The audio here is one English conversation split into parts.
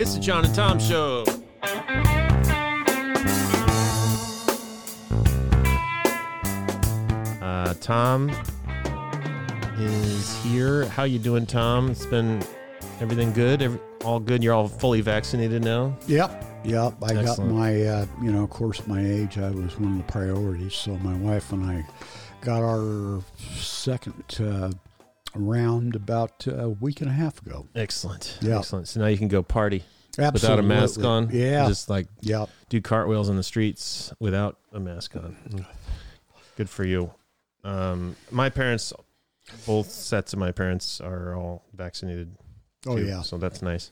It's the John and Tom Show. Tom is here. How you doing, Tom? It's been everything good? All good? You're all fully vaccinated now? Yep. I Excellent. got my, of course, my age, I was one of the priorities. So my wife and I got our second round about a week and a half ago. Excellent. Yeah. Excellent. So now you can go party. Absolutely. Without a mask on? Yeah. Just like Yep. do cartwheels in the streets without a mask on. Good for you. My parents, both sets of my parents are all vaccinated. Oh, too, yeah. So that's nice.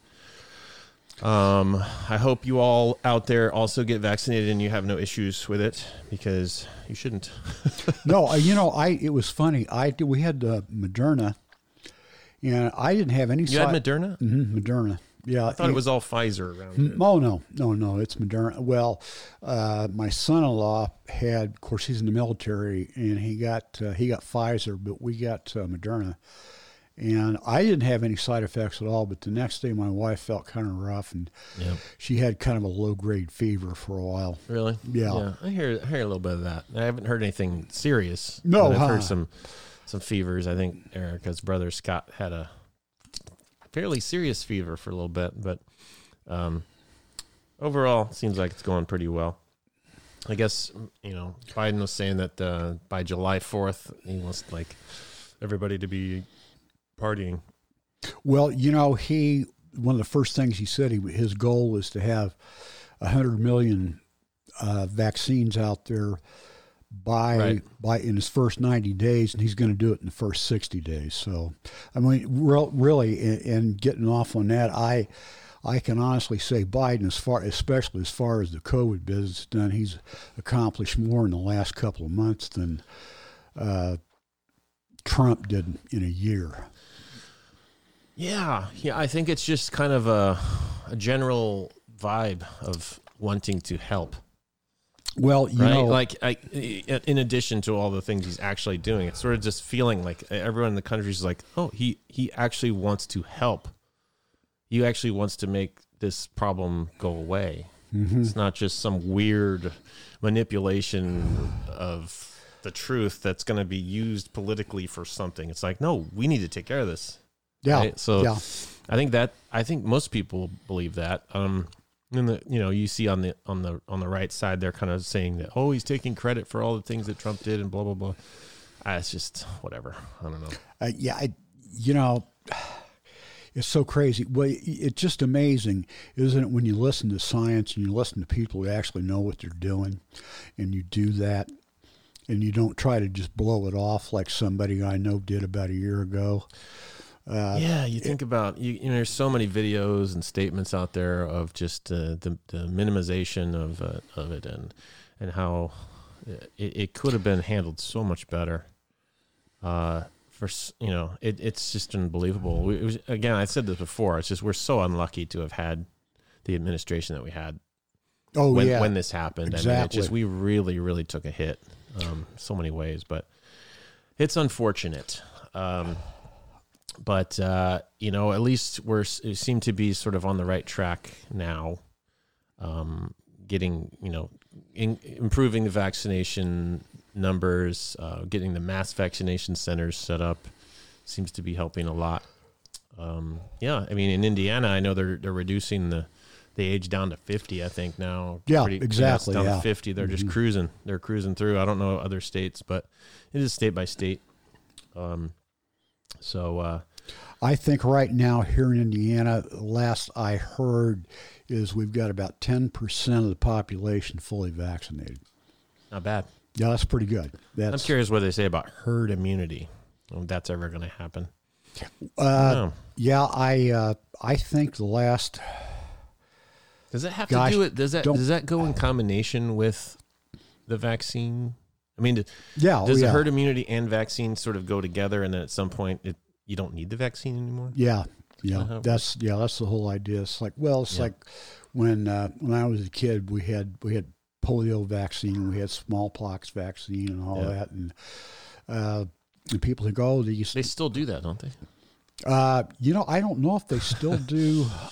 I hope you all out there also get vaccinated and you have no issues with it, because you shouldn't. No, it was funny. We had Moderna, and I didn't have any. You had Moderna? Mm-hmm, Moderna. Yeah, I thought it was all Pfizer around here. Oh, no, it's Moderna. Well, my son-in-law had, of course, he's in the military, and he got Pfizer, but we got Moderna. And I didn't have any side effects at all, but the next day my wife felt kind of rough, and she had kind of a low-grade fever for a while. Really? Yeah. I hear a little bit of that. I haven't heard anything serious. No, but I've heard some fevers. I think Erica's brother Scott had a fairly serious fever for a little bit, but overall, it seems like it's going pretty well. I guess, Biden was saying that by July 4th, he wants everybody to be partying. Well, one of the first things he said, his goal was to have 100 million vaccines out there by in his first 90 days, and he's going to do it in the first 60 days. So, I mean, really, and getting off on that, I can honestly say Biden, especially as far as the COVID business is done, he's accomplished more in the last couple of months than Trump did in a year. Yeah, I think it's just kind of a general vibe of wanting to help. Well, in addition to all the things he's actually doing, it's sort of just feeling like everyone in the country is like, oh, he actually wants to help. He actually wants to make this problem go away. Mm-hmm. It's not just some weird manipulation of the truth that's going to be used politically for something. It's like, no, we need to take care of this. Yeah. Right? So yeah. I think most people believe that. And you see on the right side, they're kind of saying that, oh, he's taking credit for all the things that Trump did and blah blah blah. It's just whatever. I don't know. It's so crazy. Well, it's just amazing, isn't it, when you listen to science and you listen to people who actually know what they're doing, and you do that, and you don't try to just blow it off like somebody I know did about a year ago. You think about there's so many videos and statements out there of just the minimization of it and how it could have been handled so much better. It's just unbelievable. Again, I said this before. It's just we're so unlucky to have had the administration that we had. When this happened, exactly. I mean, we really, really took a hit, so many ways. But it's unfortunate. But at least we seem to be sort of on the right track now, getting, improving the vaccination numbers, getting the mass vaccination centers set up seems to be helping a lot. In Indiana, I know they're reducing the age down to 50, I think now. Yeah, exactly. Down to 50. They're just cruising. They're cruising through. I don't know other states, but it is state by state. I think right now here in Indiana, last I heard is we've got about 10% of the population fully vaccinated. Not bad. Yeah, that's pretty good. I'm curious what they say about herd immunity, if that's ever going to happen. Yeah, I think the last. Does it have to do it? Does that go in combination with the vaccine? I mean, does the herd immunity and vaccine sort of go together, and then at some point you don't need the vaccine anymore? Yeah. That's the whole idea. It's like, like when I was a kid, we had polio vaccine, we had smallpox vaccine, and all that, and people think, they still do that, don't they? I don't know if they still do.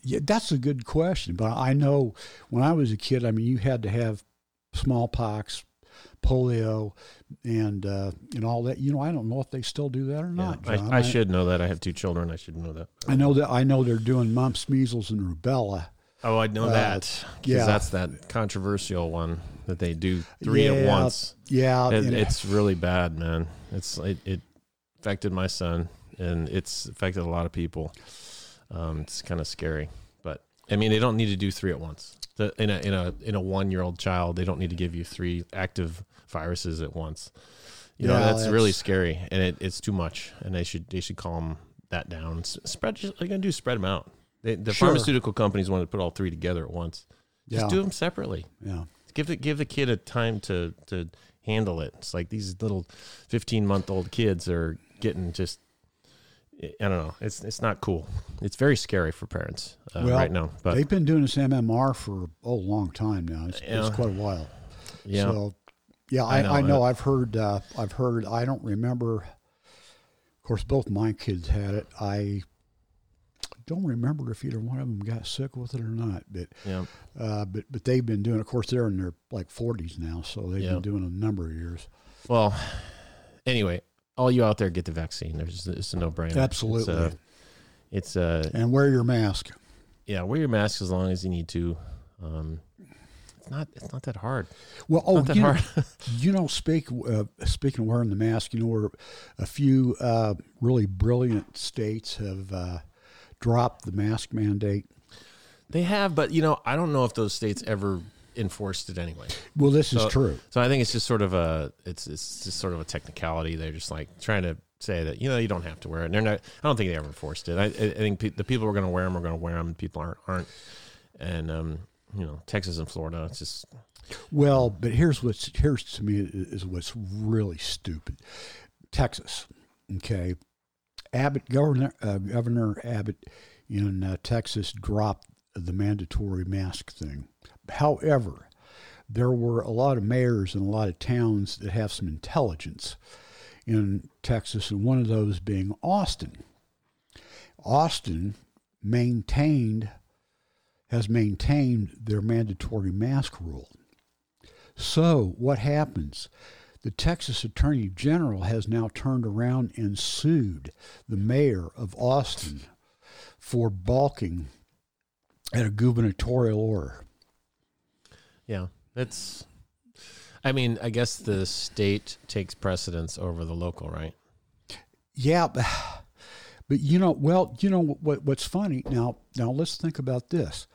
Yeah, that's a good question. But I know when I was a kid, I mean, you had to have smallpox, polio, and all that. I don't know if they still do that or not. John. I should know that. I have 2 children. I should know that. I know they're doing mumps, measles, and rubella. Oh, I know that. Because that's that controversial one that they do 3 at once. Yeah, it's really bad, man. It affected my son, and it's affected a lot of people. It's kind of scary, but I mean, they don't need to do 3 at once. In a 1-year-old child, they don't need to give you 3 active viruses at once. That's really scary, and it's too much. And they should calm that down. Spread them out. The pharmaceutical companies want to put all 3 together at once. Just do them separately. Yeah, give the kid a time to handle it. It's like these little 15-month-old kids are getting just. I don't know. It's not cool. It's very scary for parents right now. But they've been doing this MMR for a long time now. It's quite a while. Yeah. So, yeah, I know. I've heard. I don't remember. Of course, both my kids had it. I don't remember if either one of them got sick with it or not. But but they've been doing. Of course, they're in their 40s now, so they've been doing a number of years. Well, anyway. All you out there, get the vaccine. It's a no-brainer. Absolutely. It's and wear your mask. Yeah, wear your mask as long as you need to. It's not that hard. Well, speaking of wearing the mask, where a few really brilliant states have dropped the mask mandate. They have, but I don't know if those states ever enforced it anyway. Well, this is true. So I think it's just sort of a technicality. They're just like trying to say that you don't have to wear it. And they're not. I don't think they ever enforced it. I think the people who are going to wear them are going to wear them, and people aren't. And Texas and Florida, it's just. Well, but here's to me is what's really stupid. Texas, okay, Governor Abbott in Texas dropped the mandatory mask thing. However, there were a lot of mayors in a lot of towns that have some intelligence in Texas, and one of those being Austin. Austin has maintained their mandatory mask rule. So what happens? The Texas Attorney General has now turned around and sued the mayor of Austin for balking at a gubernatorial order. Yeah, I guess the state takes precedence over the local, right? Yeah, but what's funny now let's think about this.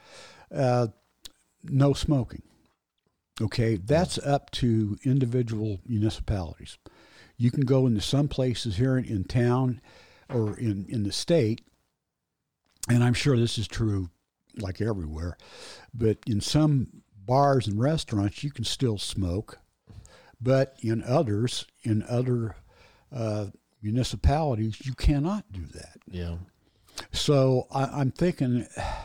No smoking. Okay, that's up to individual municipalities. You can go into some places here in town or in the state, and I'm sure this is true like everywhere, but in some bars and restaurants you can still smoke, but in other municipalities you cannot do that. Yeah. So I'm thinking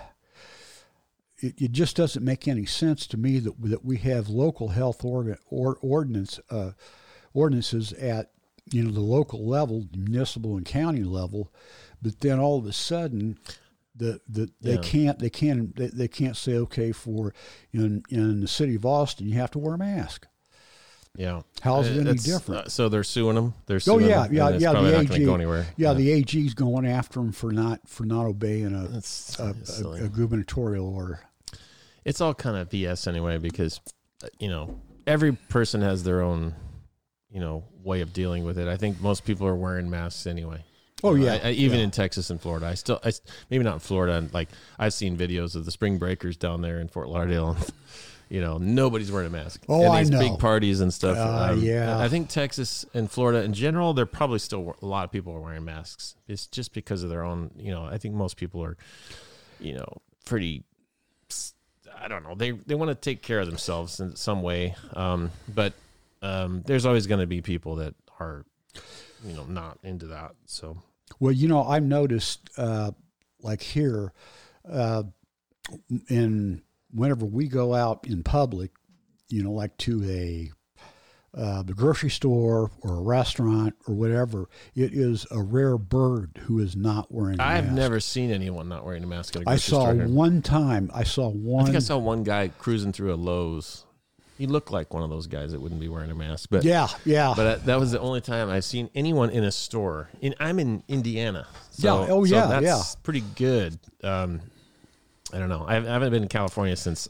it just doesn't make any sense to me that we have local health ordinances at the local level, municipal and county level, but then all of a sudden they can't say, okay, for in the city of Austin you have to wear a mask. Yeah. How is it any different? So they're suing them. Yeah. It's probably The not going to go anywhere. Yeah, the AG's going after them for not obeying a gubernatorial order. It's all kind of BS anyway, because every person has their own way of dealing with it. I think most people are wearing masks anyway. Oh yeah, even in Texas and Florida. I maybe not in Florida. And like I've seen videos of the spring breakers down there in Fort Lauderdale. Nobody's wearing a mask. Oh, and I know. Big parties and stuff. Yeah. I think Texas and Florida in general, they're probably still a lot of people are wearing masks. It's just because of their own. I think most people are, pretty. I don't know. They want to take care of themselves in some way. But there's always going to be people that are, not into that. So. Well, I've noticed, like here, whenever we go out in public, like to the grocery store or a restaurant or whatever, it is a rare bird who is not wearing a mask. I've never seen anyone not wearing a mask at a I grocery saw store here. one time. I think I saw one guy cruising through a Lowe's. He looked like one of those guys that wouldn't be wearing a mask. But yeah. But that was the only time I've seen anyone in a store. I'm in Indiana. So, that's pretty good. I don't know. I haven't been in California since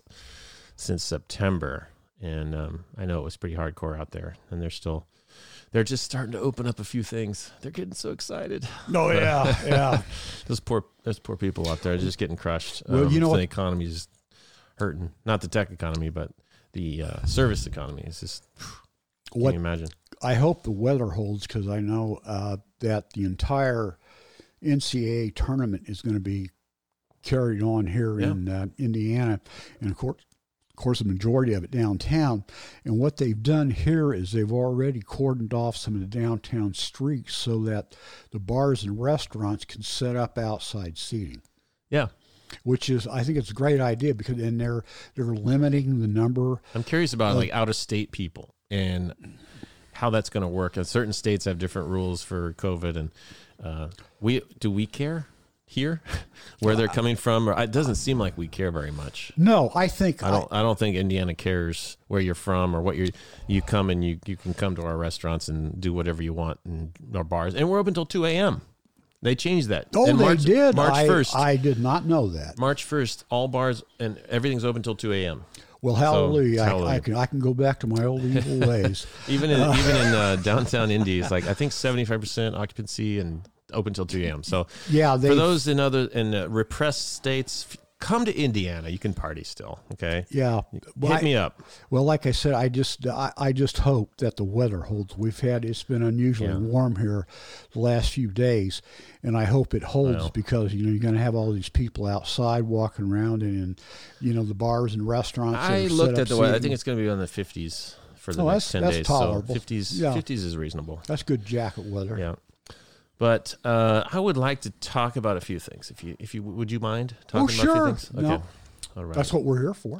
September, and I know it was pretty hardcore out there. And they're just starting to open up a few things. They're getting so excited. Oh yeah. Those poor people out there are just getting crushed. Well, you know the economy is hurting. Not the tech economy, but the service economy is just. Can you imagine? I hope the weather holds, because I know that the entire NCAA tournament is going to be carried on here in Indiana, and of course, the majority of it downtown. And what they've done here is they've already cordoned off some of the downtown streets so that the bars and restaurants can set up outside seating. Yeah. Which is, I think it's a great idea, because then they're limiting the number. I'm curious about like out of state people and how that's going to work. Certain states have different rules for COVID, and do we care here where they're coming from? Or it doesn't seem like we care very much. No, I don't think Indiana cares where you're from or what you come, and you can come to our restaurants and do whatever you want in our bars, and we're open until 2 a.m. They changed that. Oh, they did. March 1st. I did not know that. March 1st, all bars and everything's open until 2 a.m. Well, hallelujah! So, hallelujah. I can go back to my old evil ways. even in downtown Indy, it's like I think 75% occupancy and open till 2 a.m. So yeah, for those in repressed states, come to Indiana. You can party still. Okay. Yeah. Hit me up. Well, like I said, I just hope that the weather holds. It's been unusually warm here the last few days, and I hope it holds because you're going to have all these people outside walking around, and the bars and restaurants. I looked at the weather. I think it's going to be on the 50s for the next 10 days. That's tolerable. So 50s is reasonable. That's good jacket weather. Yeah. But I would like to talk about a few things. If you would you mind talking about a few things? Okay. No. All right. That's what we're here for.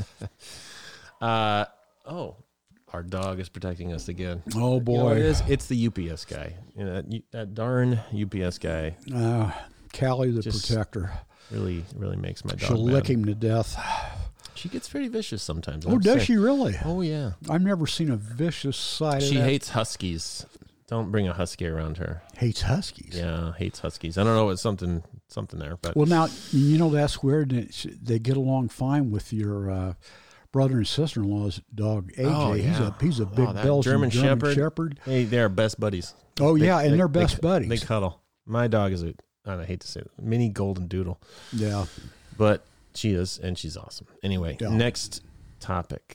Our dog is protecting us again. Oh boy, it's the UPS guy. That darn UPS guy. Callie the protector. Really makes my dog She'll mad. lick him to death. She gets pretty vicious sometimes. Oh, does she really? Oh yeah. I've never seen a vicious side. She of that. hates huskies. Don't bring a husky around her. Hates huskies. Yeah, hates huskies. I don't know. It's something there. But well, now that's weird. They get along fine with your brother and sister-in-law's dog AJ. Oh, yeah. He's a big Belgian German Shepherd. Hey, they're best buddies. Oh and they're best buddies. They cuddle. My dog is I hate to say it, mini golden doodle. Yeah, but she is, and she's awesome. Anyway, next topic.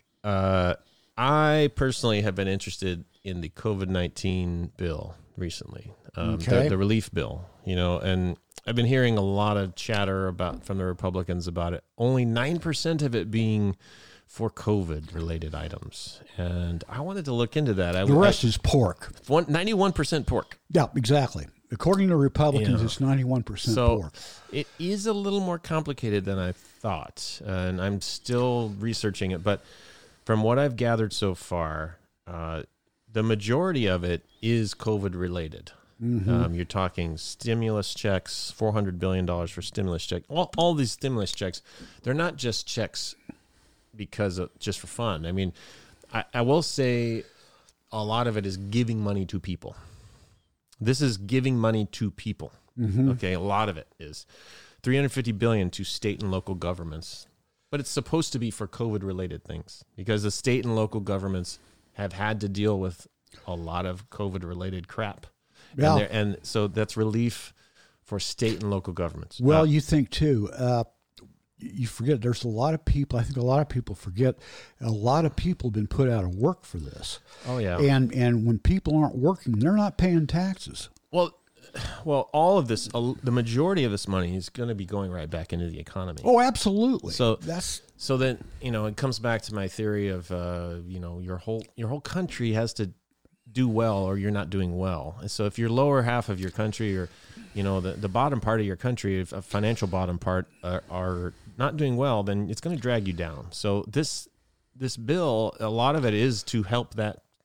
I personally have been interested in the COVID-19 bill recently, the relief bill, and I've been hearing a lot of chatter from the Republicans about it. Only 9% of it being for COVID-related items, and I wanted to look into that. The rest is pork. 91% pork. Yeah, exactly. According to Republicans, it's 91% pork. It is a little more complicated than I thought, and I'm still researching it, but from what I've gathered so far, the majority of it is COVID related. Mm-hmm. You're talking stimulus checks, $400 billion for stimulus checks. All these stimulus checks, they're not just checks just for fun. I mean, I will say a lot of it is giving money to people. This is giving money to people. Mm-hmm. Okay, a lot of it is $350 billion to state and local governments, but it's supposed to be for COVID related things because the state and local governments have had to deal with a lot of COVID-related crap. Yeah. And so that's relief for state and local governments. Well, you think, too, you forget there's a lot of people, I think a lot of people forget, a lot of people have been put out of work for this. Oh, yeah. And when people aren't working, they're not paying taxes. Well, all of this, the majority of this money is going to be going right back into the economy. Oh, absolutely. So then, it comes back to my theory of, your whole country has to do well or you're not doing well. And so if your lower half of your country or, the bottom part of your country, if a financial bottom part are not doing well, then it's going to drag you down. So this bill, a lot of it is to help that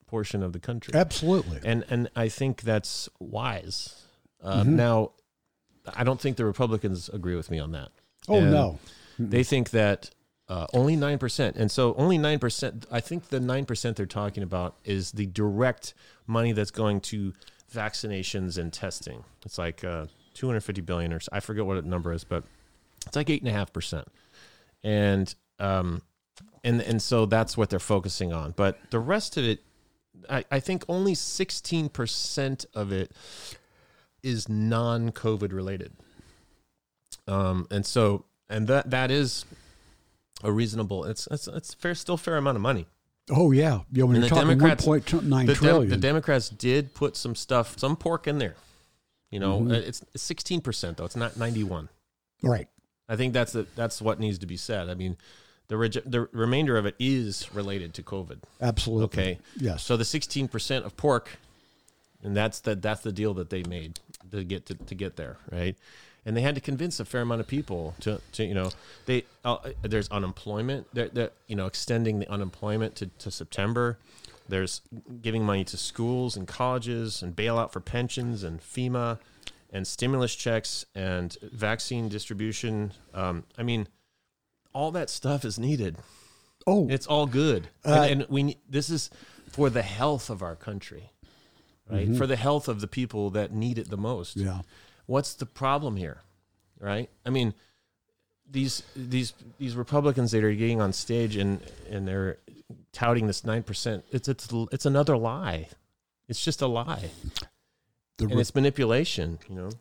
portion of the country. Absolutely. And I think that's wise. Now, I don't think the Republicans agree with me on that. Oh, and no. They think that only 9%. And so only 9%, I think the 9% they're talking about is the direct money that's going to vaccinations and testing. It's like 250 billion, or I forget what the number is, but it's like 8.5%. And so that's what they're focusing on. But the rest of it, I think only 16% of it is non-COVID related. And that is a reasonable, it's still fair amount of money. Oh, yeah. Yeah, when And you're talking 1.9 trillion. The Democrats did put some pork in there. It's 16%, though. It's not 91. Right. I think that's what needs to be said. I mean, the remainder of it is related to COVID. Absolutely. Okay. Yes. So the 16% of pork, and that's the deal that they made to get there, right? And they had to convince a fair amount of people to there's unemployment, extending the unemployment to September. There's giving money to schools and colleges and bailout for pensions and FEMA and stimulus checks and vaccine distribution. I mean, all that stuff is needed. Oh, it's all good. This is for the health of our country, right? For the health of the people that need it the most. Yeah. What's the problem here, right? I mean, these Republicans that are getting on stage and they're touting this 9%. It's another lie. It's just a lie, and it's manipulation.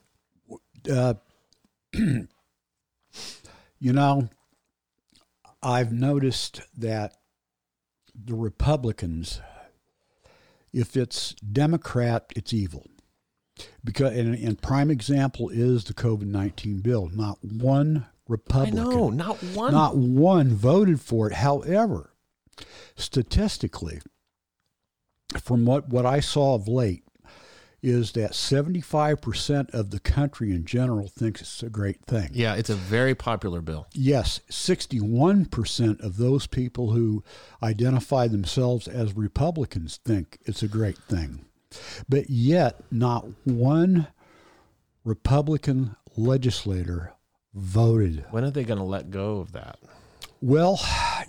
I've noticed that the Republicans, if it's Democrat, it's evil. Because and prime example is the COVID-19 bill. Not one Republican. I know, not one. Not one voted for it. However, statistically, from what I saw of late, is that 75% of the country in general thinks it's a great thing. Yeah, it's a very popular bill. Yes, 61% of those people who identify themselves as Republicans think it's a great thing. But yet, not one Republican legislator voted. When are they going to let go of that? Well,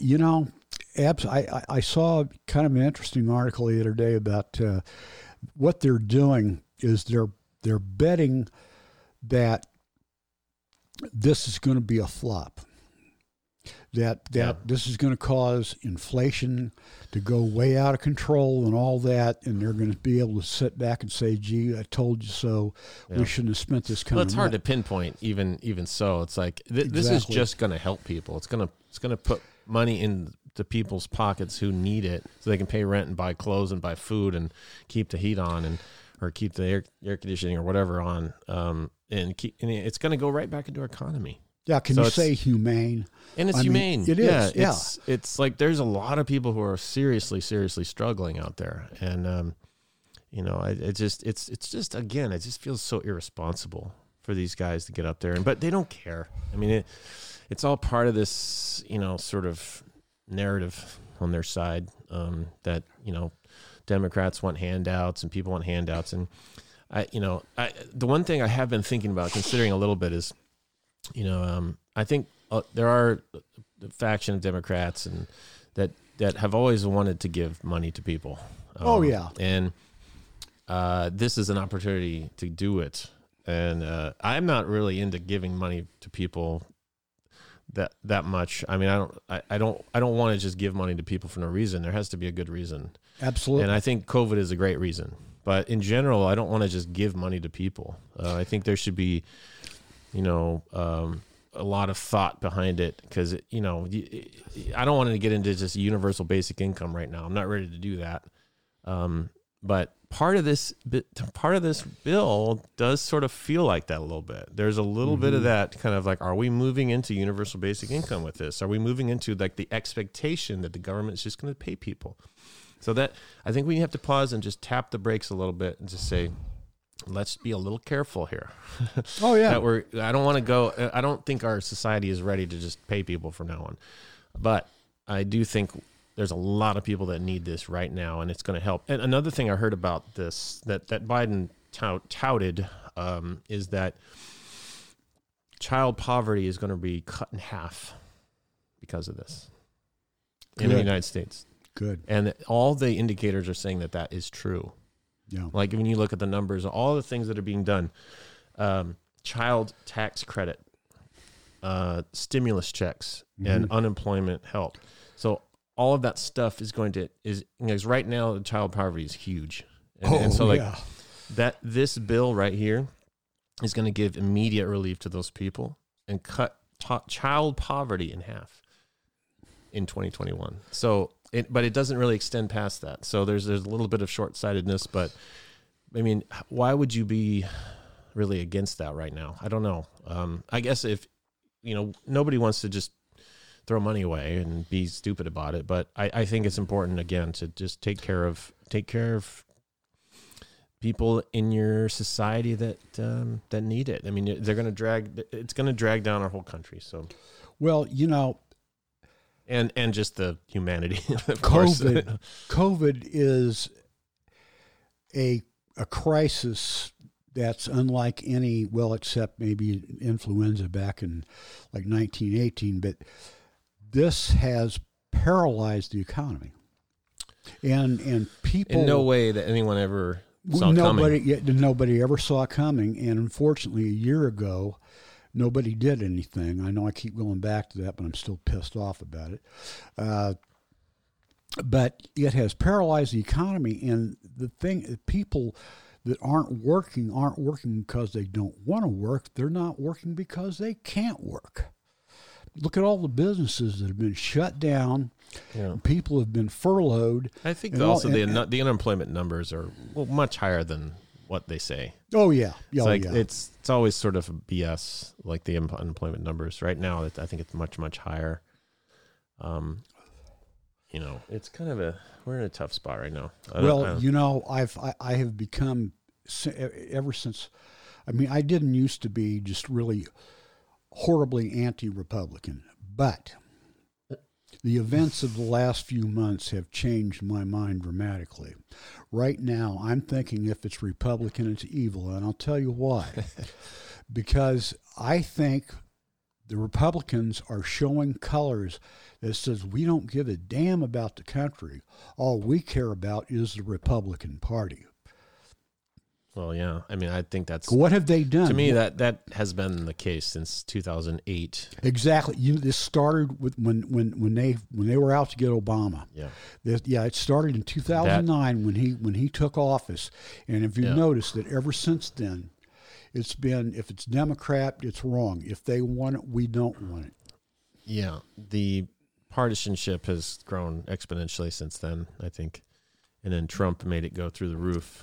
I saw kind of an interesting article the other day about what they're doing is they're betting that this is going to be a flop. That this is going to cause inflation to go way out of control and all that, and they're going to be able to sit back and say, "Gee, I told you so. Yeah. We shouldn't have spent this kind of money." Well, it's hard to pinpoint. Even so, it's like this is just going to help people. It's going to put money into people's pockets who need it, so they can pay rent and buy clothes and buy food and keep the heat on or keep the air conditioning or whatever on. And it's going to go right back into our economy. Yeah, can you say humane? And it's humane. It is. Yeah. It's like there's a lot of people who are seriously struggling out there, and it just feels so irresponsible for these guys to get up there, but they don't care. I mean, it's all part of this, sort of narrative on their side that Democrats want handouts and people want handouts, and the one thing I have been thinking about, considering a little bit, is. I think there are a faction of Democrats and that have always wanted to give money to people. And this is an opportunity to do it. And I'm not really into giving money to people that much. I mean, I don't want to just give money to people for no reason. There has to be a good reason. Absolutely. And I think COVID is a great reason. But in general, I don't want to just give money to people. I think there should be a lot of thought behind it, because I don't want to get into just universal basic income right now. I'm not ready to do that. But part of this bill does sort of feel like that a little bit. There's a little bit of that kind of like, are we moving into universal basic income with this? Are we moving into like the expectation that the government is just going to pay people? So that I think we have to pause and just tap the brakes a little bit and just say, let's be a little careful here. Oh yeah. I don't think our society is ready to just pay people from now on. But I do think there's a lot of people that need this right now, and it's going to help. And another thing I heard about this that Biden touted is that child poverty is going to be cut in half because of this in the United States. Good. And all the indicators are saying that that is true. Yeah. Like when you look at the numbers, all the things that are being done, child tax credit, stimulus checks, and unemployment help. So all of that stuff is going to because right now the child poverty is huge, and so that this bill right here is going to give immediate relief to those people and cut child poverty in half in 2021. So but it doesn't really extend past that. So there's a little bit of short-sightedness, but I mean, why would you be really against that right now? I don't know. I guess if nobody wants to just throw money away and be stupid about it, but I think it's important again to just take care of people in your society that need it. I mean, it's going to drag down our whole country. So, well, and just the humanity. Of course. COVID is a crisis that's unlike any, well, except maybe influenza back in like 1918, but this has paralyzed the economy, and people in no way that anyone ever saw coming. Nobody ever saw it coming, and unfortunately, a year ago, nobody did anything. I know I keep going back to that, but I'm still pissed off about it. But it has paralyzed the economy, and people that aren't working because they don't want to work. They're not working because they can't work. Look at all the businesses that have been shut down. Yeah. People have been furloughed. I think also the unemployment numbers are much higher than what they say. Oh yeah, It's always sort of BS, like the unemployment numbers. Right now, I think it's much higher. It's kind of we're in a tough spot right now. I have become, ever since, I didn't used to be just really horribly anti-Republican, but the events of the last few months have changed my mind dramatically. Right now, I'm thinking if it's Republican, it's evil, and I'll tell you why. Because I think the Republicans are showing colors that says we don't give a damn about the country. All we care about is the Republican Party. Well, yeah. I think that's... What have they done? To me, that has been the case since 2008. Exactly. This started with when they were out to get Obama. Yeah. It started in 2009 when he took office, and if you notice that ever since then, it's been, if it's Democrat, it's wrong. If they want it, we don't want it. Yeah. The partisanship has grown exponentially since then, I think. And then Trump made it go through the roof.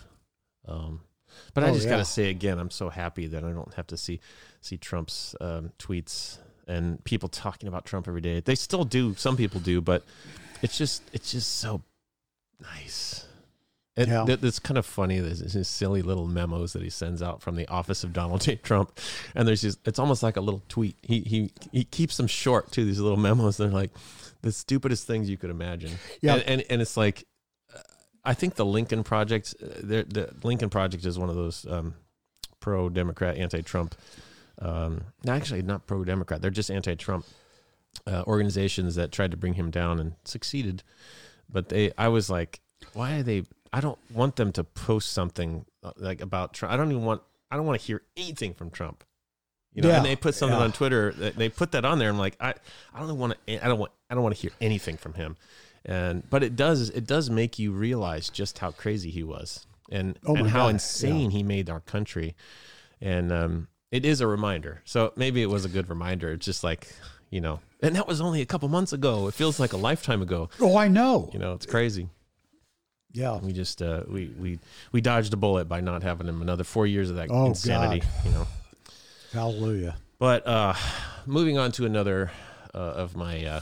But I just got to say again, I'm so happy that I don't have to see Trump's tweets and people talking about Trump every day. They still do. Some people do, but it's just so nice. It's kind of funny. There's his silly little memos that he sends out from the office of Donald J. Trump, and it's almost like a little tweet. He keeps them short too. These little memos. They're like the stupidest things you could imagine. Yeah, and it's like, I think the Lincoln Project. The Lincoln Project is one of those pro-Democrat, anti-Trump. Actually, not pro-Democrat. They're just anti-Trump organizations that tried to bring him down and succeeded. But I was like, why are they? I don't want them to post something like about Trump. I don't want to hear anything from Trump. And they put something on Twitter. They put that on there. I'm like, I don't want to hear anything from him. But it does make you realize just how crazy he was and how insane he made our country. And it is a reminder. So maybe it was a good reminder. It's just like, and that was only a couple months ago. It feels like a lifetime ago. Oh, I know. It's crazy. Yeah, we just we dodged a bullet by not having him another 4 years of that insanity. God. Hallelujah. But moving on to another of my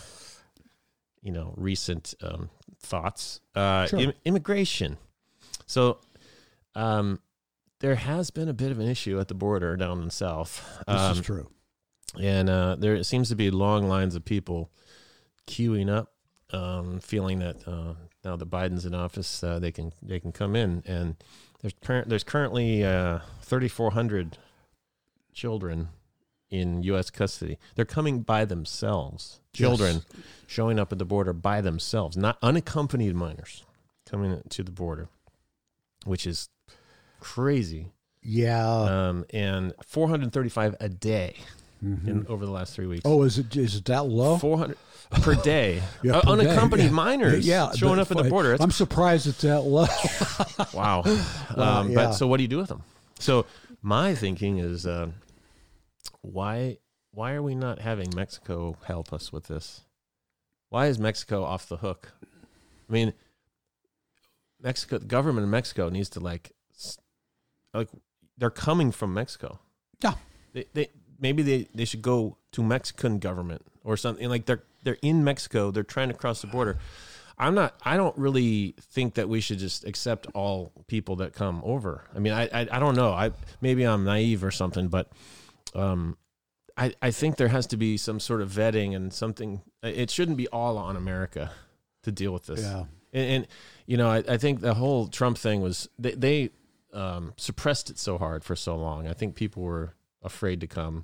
recent thoughts, sure. Immigration. So there has been a bit of an issue at the border down in the South. This is true, and there seems to be long lines of people queuing up feeling that now that Biden's in office, they can come in, and there's currently 3,400 children in U.S. custody. They're coming by themselves. Children showing up at the border by themselves, not unaccompanied minors coming to the border, which is crazy. Yeah. And 435 a day over the last 3 weeks. Oh, is it that low? 400 per day. Yeah, per unaccompanied day. minors showing up at the border. I'm surprised it's that low. Wow. But so what do you do with them? So my thinking is, why are we not having Mexico help us with this? Why is Mexico off the hook? I mean, Mexico, the government of Mexico needs to like they're coming from Mexico. Yeah. Maybe they should go to Mexican government or something. Like they're in Mexico, they're trying to cross the border. I don't really think that we should just accept all people that come over. I mean, I don't know. Maybe I'm naive or something, but I think there has to be some sort of vetting and something. It shouldn't be all on America to deal with this. Yeah. And you know, I think the whole Trump thing was they suppressed it so hard for so long. I think people were afraid to come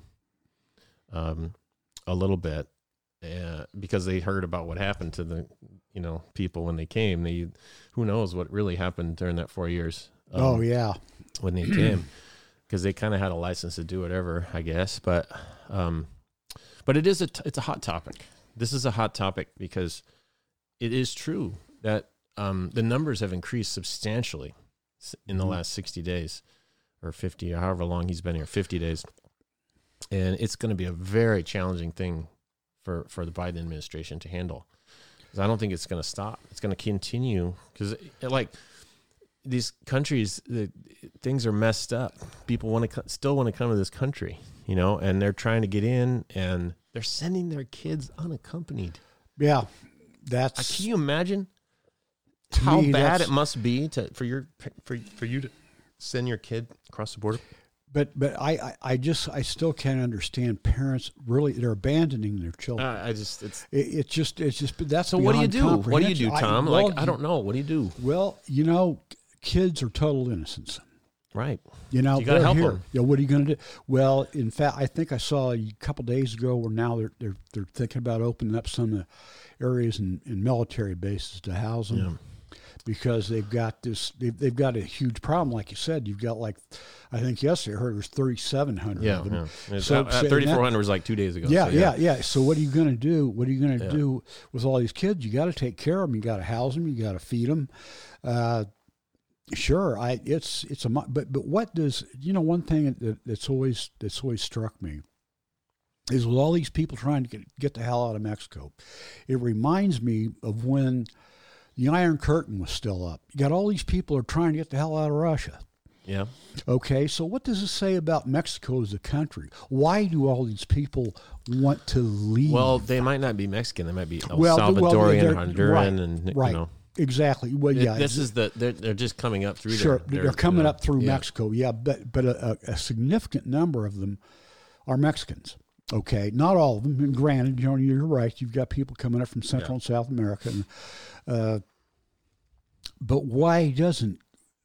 a little bit because they heard about what happened to the people when they came. Who knows what really happened during that 4 years. When they came, because they kind of had a license to do whatever, I guess. But it's a hot topic. This is a hot topic because it is true that the numbers have increased substantially in the last 60 days or 50, or however long he's been here, 50 days. And it's going to be a very challenging thing for the Biden administration to handle. Because I don't think it's going to stop. It's going to continue because like these countries, things are messed up. People still want to come to this country, and they're trying to get in, and they're sending their kids unaccompanied. Yeah, can you imagine how bad it must be for you to send your kid across the border? But I still can't understand parents really, they're abandoning their children. That's so. What do you do? What do you do, Tom? I don't know. What do you do? Well, kids are total innocents. Right. You got to help them. Yeah. What are you going to do? Well, in fact, I think I saw a couple days ago where now they're thinking about opening up some of the areas in military bases to house them. Yeah. Because they've got a huge problem, like you said. You've got I think yesterday I heard there's 3,700 of them. Yeah. So 3,400 was like 2 days ago. Yeah. So what are you going to do? What are you going to do with all these kids? You got to take care of them. You got to house them. You got to feed them. Sure, but what does one thing that's always struck me is with all these people trying to get the hell out of Mexico, it reminds me of when the Iron Curtain was still up. You got all these people are trying to get the hell out of Russia. Yeah. Okay, so what does it say about Mexico as a country? Why do all these people want to leave? Well, they might not be Mexican. They might be Salvadorian, Honduran, right. Exactly. Well, yeah. This is they're just coming up through. Sure, they're coming up through Mexico. Yeah, but a significant number of them are Mexicans. Okay, not all of them. And granted, you're right. You've got people coming up from Central and South America, but why do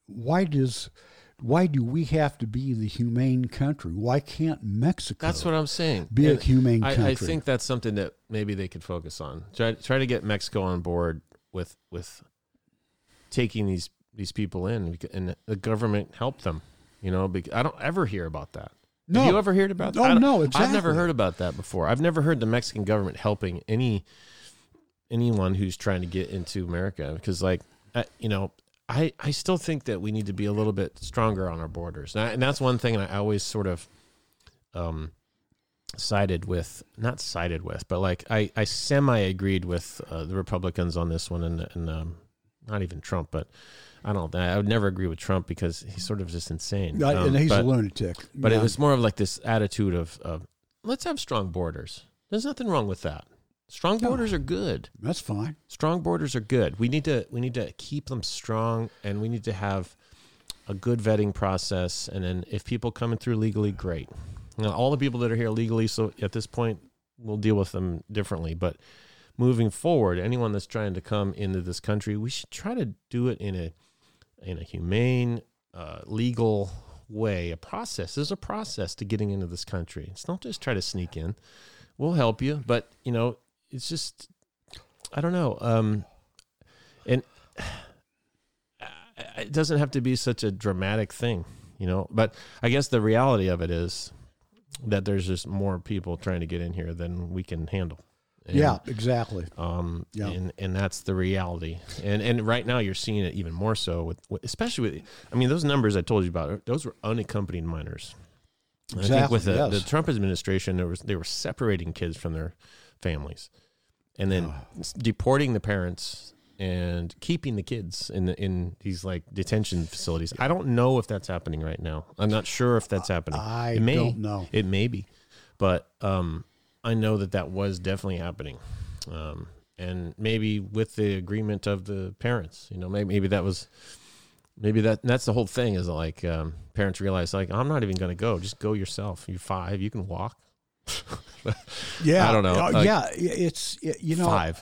we have to be the humane country? Why can't Mexico? That's what I'm saying. Be a humane country. I think that's something that maybe they could focus on. Try to get Mexico on board with taking these people in, and the government help them. Because I don't ever hear about that. No. Have you ever heard about that? Oh, no, exactly. I've never heard about that before. I've never heard the Mexican government helping anyone who's trying to get into America because, I still think that we need to be a little bit stronger on our borders. And that's one thing I always sort of not sided with, but I semi-agreed with the Republicans on this one and not even Trump, but I would never agree with Trump because he's sort of just insane. And he's a lunatic. But it was more of this attitude of let's have strong borders. There's nothing wrong with that. Strong borders are good. That's fine. Strong borders are good. We need to keep them strong, and we need to have a good vetting process. And then if people coming through legally, great. All the people that are here legally, so at this point, we'll deal with them differently. But moving forward, anyone that's trying to come into this country, we should try to do it in a humane, legal way. A process. There's a process to getting into this country. It's don't just try to sneak in. We'll help you, but it's just, I don't know. And it doesn't have to be such a dramatic thing, but I guess the reality of it is that there's just more people trying to get in here than we can handle. And, yeah, exactly. And that's the reality. And right now you're seeing it even more so especially with, those numbers I told you about, those were unaccompanied minors. Exactly. I think with the Trump administration, they were separating kids from their families, and then deporting the parents and keeping the kids in these like detention facilities. I don't know if that's happening right now. I'm not sure if that's happening. I don't know. It may be, but I know that was definitely happening, and maybe with the agreement of the parents. Maybe that's the whole thing. Is like parents realize like I'm not even going to go. Just go yourself. You're 5. You can walk. Yeah, I don't know. It's 5.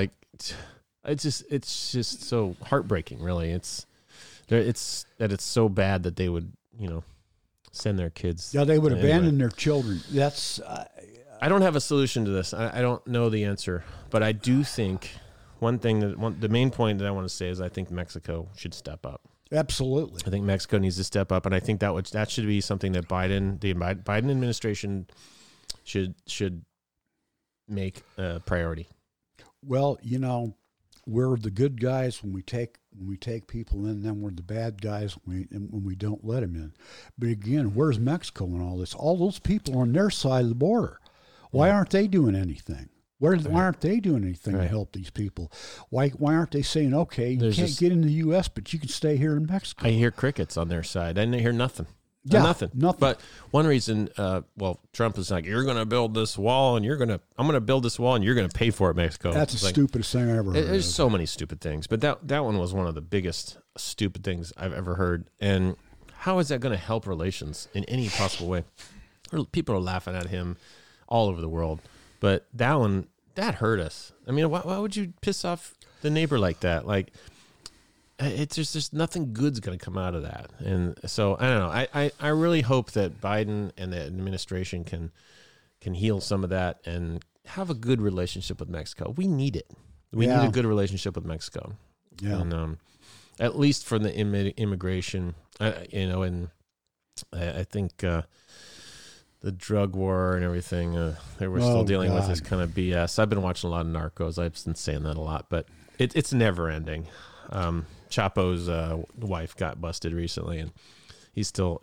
It's just so heartbreaking. Really, it's that it's so bad that they would send their kids. Yeah, they would abandon their children. That's. I don't have a solution to this. I don't know the answer, but I do think the main point that I want to say is I think Mexico should step up. Absolutely. I think Mexico needs to step up, and I think that should be something that the Biden administration should make a priority. Well, we're the good guys when we take people in, and then we're the bad guys when we don't let them in. But again, where's Mexico in all this? All those people are on their side of the border. Why aren't they doing anything? Why aren't they doing anything to help these people? Why aren't they saying, okay, you can't get in the U.S., but you can stay here in Mexico? I hear crickets on their side. I didn't hear nothing. Yeah, nothing. But one reason, Trump is like, you're going to build this wall, and I'm going to build this wall, and you're going to pay for it, Mexico. That's the stupidest thing I ever heard. There's so many stupid things, but that one was one of the biggest stupid things I've ever heard. And how is that going to help relations in any possible way? People are laughing at him all over the world, but that one, that hurt us. Why would you piss off the neighbor like that? Like, it's just nothing good's going to come out of that. And so I don't know. I really hope that Biden and the administration can heal some of that and have a good relationship with Mexico. We need it. We need a good relationship with Mexico. Yeah. And at least for the immigration, and I think the drug war and everything, they were still dealing with this kind of BS. I've been watching a lot of Narcos. I've been saying that a lot, but it's never ending. Chapo's wife got busted recently, and he's still.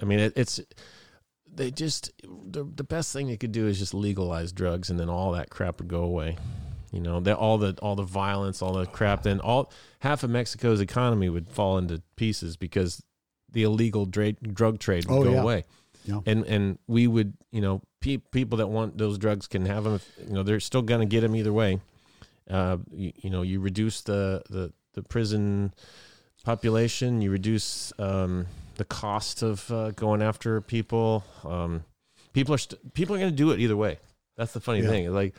The best thing they could do is just legalize drugs, and then all that crap would go away. All the violence, all the crap, then half of Mexico's economy would fall into pieces because the illegal drug trade would go away. Yeah. And we would, people that want those drugs can have them. They're still going to get them either way. You reduce the prison population. You reduce the cost of going after people. People are going to do it either way. That's the funny thing. Like,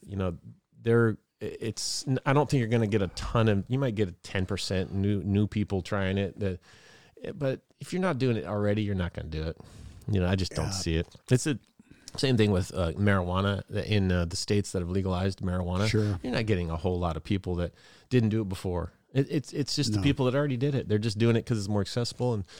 I don't think you're going to get a ton of. You might get a 10% new people trying it. But if you're not doing it already, you're not going to do it. I just don't see it. It's the same thing with marijuana in the states that have legalized marijuana. Sure. You're not getting a whole lot of people that didn't do it before. It's just the people that already did it. They're just doing it because it's more accessible, and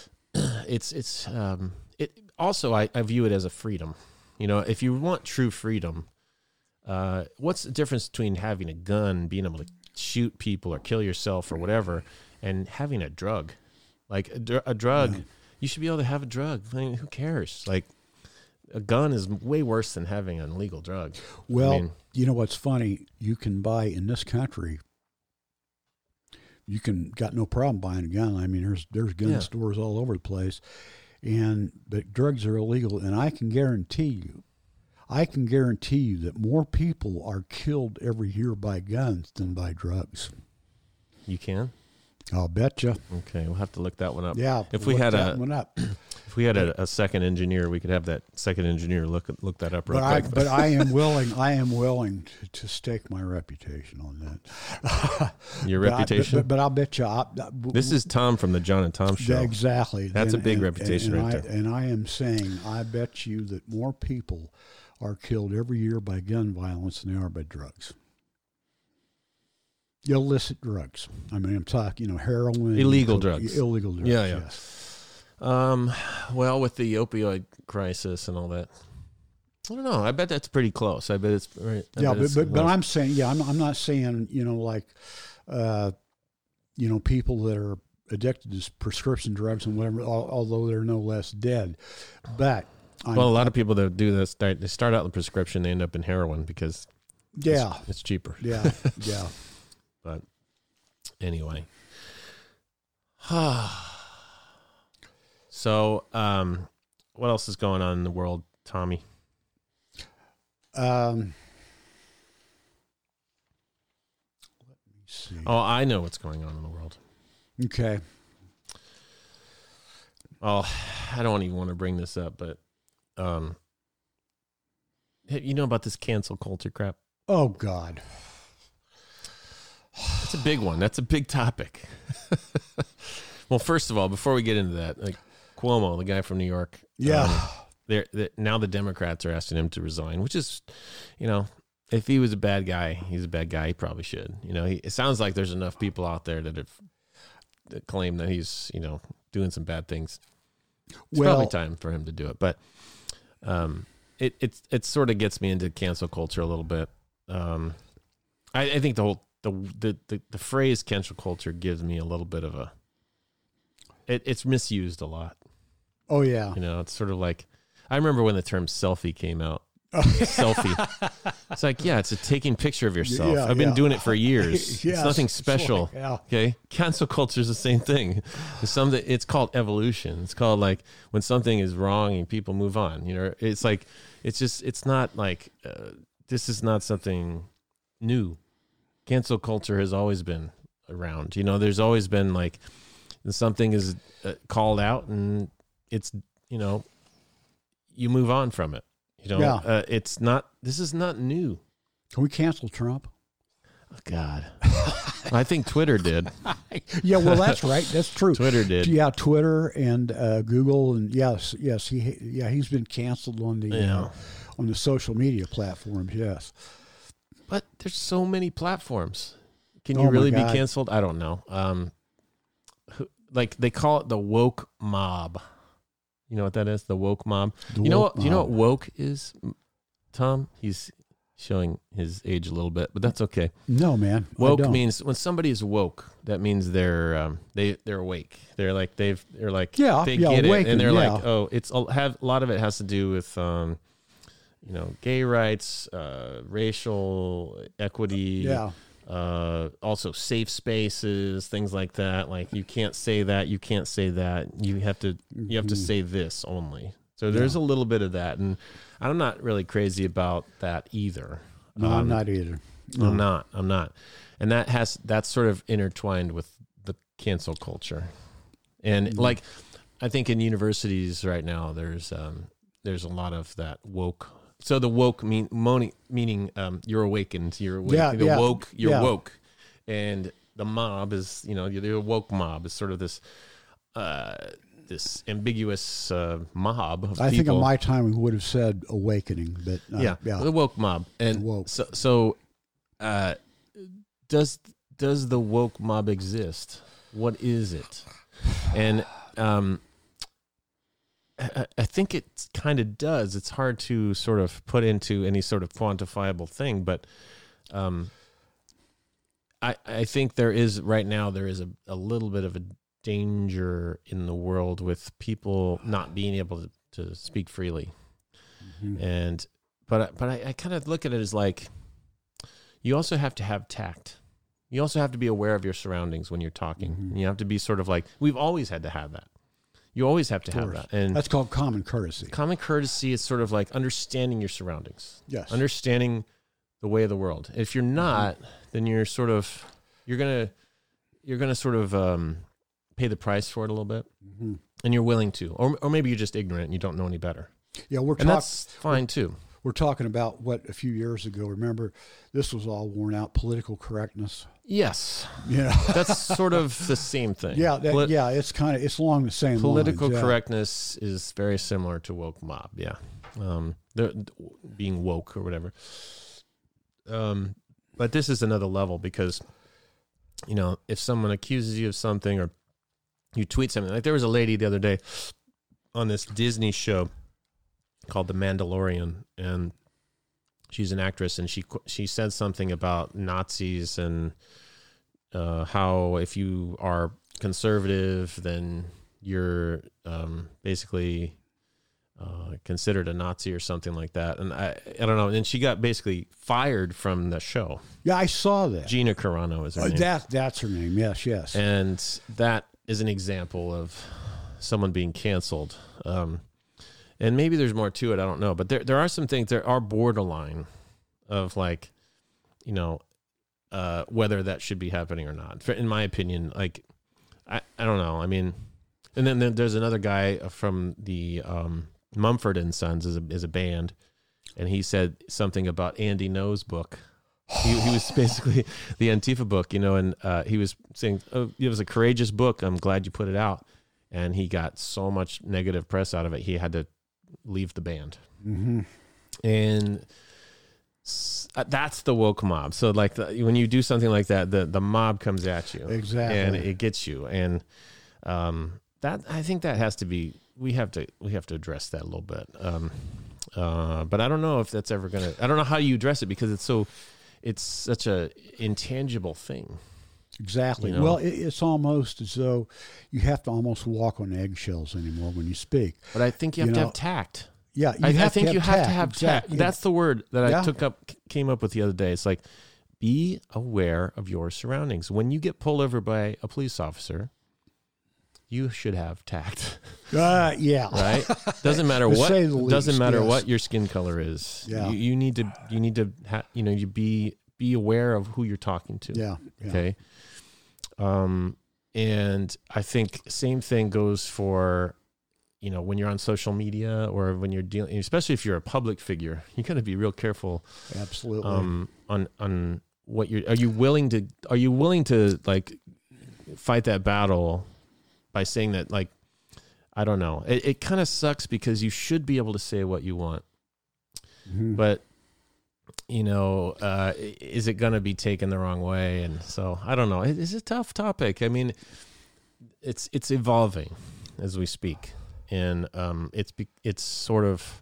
it also I view it as a freedom. If you want true freedom, what's the difference between having a gun, being able to shoot people or kill yourself or whatever, and having a drug? Like a drug. Yeah. You should be able to have a drug. Who cares? Like, a gun is way worse than having an illegal drug. Well, what's funny? You can buy in this country. You got no problem buying a gun. There's gun stores all over the place, but drugs are illegal. And I can guarantee you that more people are killed every year by guns than by drugs. You can? I'll bet you. Okay, we'll have to look that one up. Yeah, if we had If we had a second engineer, we could have that second engineer look that up real quick. But I am willing to stake my reputation on that. Your reputation? But I'll bet you. This is Tom from the John and Tom Show. Exactly. That's a big reputation right there. And I am saying, I bet you that more people are killed every year by gun violence than they are by drugs. Illicit drugs. I mean, I'm talking, heroin. Illegal drugs. Illegal drugs, yeah. Yes. Well, with the opioid crisis and all that, I don't know. I bet that's pretty close. I bet it's right. But I'm saying, I'm not saying, people that are addicted to prescription drugs and whatever, although they're no less dead. But a lot of people that do this, they start out in prescription, they end up in heroin because it's cheaper. Yeah. But anyway. So, what else is going on in the world, Tommy? Let me see. Oh, I know what's going on in the world. Okay. Well, I don't even want to bring this up, but you know about this cancel culture crap? Oh, God. That's a big one. That's a big topic. Well, first of all, before we get into that, like Cuomo, the guy from New York, now the Democrats are asking him to resign, which is, if he was a bad guy, he's a bad guy. He probably should. It sounds like there's enough people out there that claim that he's, doing some bad things. It's probably time for him to do it, but it sort of gets me into cancel culture a little bit. I think the phrase cancel culture gives me a little bit of it's misused a lot. Oh yeah. It's sort of like, I remember when the term selfie came out. Selfie. It's like, it's a taking picture of yourself. I've been doing it for years. It's nothing special. Okay. Cancel culture is the same thing. It's called evolution. It's called like when something is wrong and people move on, it's like, it's not like, this is not something new. Cancel culture has always been around. There's always been like, something is called out and it's, you move on from it. It's not, this is not new. Can we cancel Trump? Oh, God. I think Twitter did. Yeah, well, that's right. That's true. Twitter did. Yeah, Twitter and Google. And yes, he's been canceled on the social media platforms, yes. But there's so many platforms. Can you really be canceled? I don't know. Like they call it the woke mob. You know what that is? The woke mob. Do you know what woke is, Tom? He's showing his age a little bit, but that's okay. No, man. Woke means when somebody is woke, that means they're awake. They get it, and they're like, oh, a lot of it has to do with gay rights, racial equity. Yeah. Also safe spaces, things like that. Like you can't say that, you can't say that. You have to say this only. So there's a little bit of that, and I'm not really crazy about that either. No, I'm not either. No. I'm not. And that's sort of intertwined with the cancel culture. And like I think in universities right now there's a lot of that woke. So the woke meaning you're awakened, you're awake. Woke, you're woke, and the mob is the woke mob is sort of this ambiguous mob of people. I think in my time we would have said awakening, but the woke mob. And woke. So does the woke mob exist? What is it? And I think it kind of does. It's hard to sort of put into any sort of quantifiable thing, but I think there is a little bit of a danger in the world with people not being able to speak freely. Mm-hmm. But I kind of look at it as like, you also have to have tact. You also have to be aware of your surroundings when you're talking. Mm-hmm. You have to be sort of like, we've always had to have that. You always have to have that. And that's called common courtesy. Common courtesy is sort of like understanding your surroundings. Yes. Understanding the way of the world. If you're not, then you're going to sort of pay the price for it a little bit, Mm-hmm. and you're willing to, or maybe you're just ignorant and you don't know any better. Yeah, And that's fine too. We're talking about what a few years ago. Remember, this was all worn out political correctness. Yes. Yeah, That's sort of the same thing. yeah, it's along the same Political lines. Yeah. correctness is very similar to woke mob. Yeah. They're being woke or whatever. But this is another level because, you know, if someone accuses you of something or you tweet something, like there was a lady the other day on this Disney show called The Mandalorian, and she's an actress, and she said something about Nazis and how if you are conservative, then you're basically considered a Nazi or something like that. And I don't know. And she got basically fired from the show. Yeah, I saw that. Gina Carano is her name. That's her name. Yes. And that is an example of someone being canceled. And maybe there's more to it. I don't know. But there are some things that are borderline of like, you know, whether that should be happening or not. In my opinion, like, I don't know. I mean, and then there's another guy from the Mumford and Sons is a band, and he said something about Andy No's book. He was basically the Antifa book, you know, and he was saying, "Oh, it was a courageous book. I'm glad you put it out." And he got so much negative press out of it, he had to leave the band. Mm-hmm. And that's the woke mob. So like when you do something like that, the mob comes at you. Exactly. And it gets you. And that, I think that has to be, we have to address that a little bit. But I don't know if that's ever going to, I don't know how you address it because it's such a intangible thing. Exactly. You know? Well, it's almost as though you have to almost walk on eggshells anymore when you speak. But I think you have to have tact. Yeah, I think you have to have tact. Exactly. That's the word that I came up with the other day. It's like, be aware of your surroundings. When you get pulled over by a police officer, you should have tact. Yeah. Right? Doesn't matter To what. say the least, Doesn't matter yes. what your skin color is. Yeah. You need to you be aware of who you're talking to. Yeah. Okay. And I think same thing goes for, you know, when you're on social media or when you're dealing, especially if you're a public figure, you got to be real careful. Absolutely. On what are you willing to like fight that battle by saying that, like, I don't know. It kind of sucks because you should be able to say what you want, Mm-hmm. but you know, is it going to be taken the wrong way? And so I don't know. It's a tough topic. I mean, it's evolving as we speak. And it's sort of,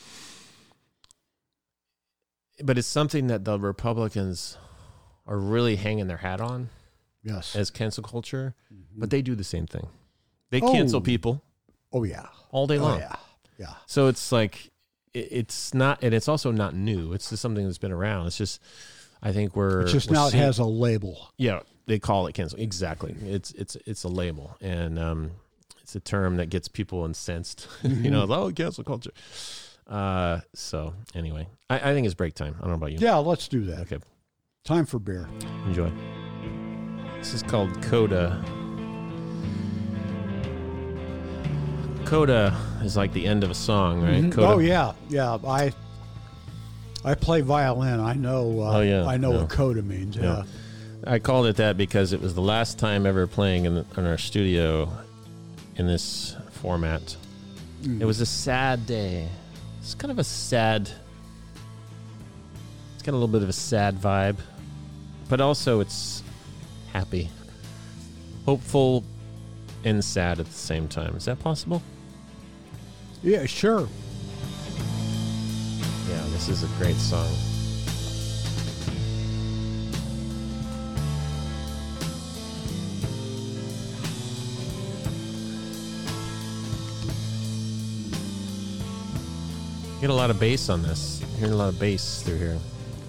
but it's something that the Republicans are really hanging their hat on. Yes. As cancel culture, Mm-hmm. but they do the same thing. They cancel people. Oh yeah. All day long. Oh, yeah. Yeah. So it's like it's not, and it's also not new. It's just something that's been around. It's just, I think It's just now it has a label. Yeah, they call it cancel. Exactly. It's a label, and it's a term that gets people incensed. You know, cancel culture. So anyway, I think it's break time. I don't know about you. Yeah, let's do that. Okay. Time for beer. Enjoy. This is called Coda. Coda is like the end of a song, right? Mhm. Coda. Oh yeah. I play violin. I know. I know what coda means. Yeah. I called it that because it was the last time ever playing in our studio in this format. It was a sad day. It's kind of a sad. It's got a little bit of a sad vibe, but also it's happy, hopeful, and sad at the same time. Is that possible? Yeah, sure. Yeah, this is a great song. You get a lot of bass on this. You're hearing a lot of bass through here.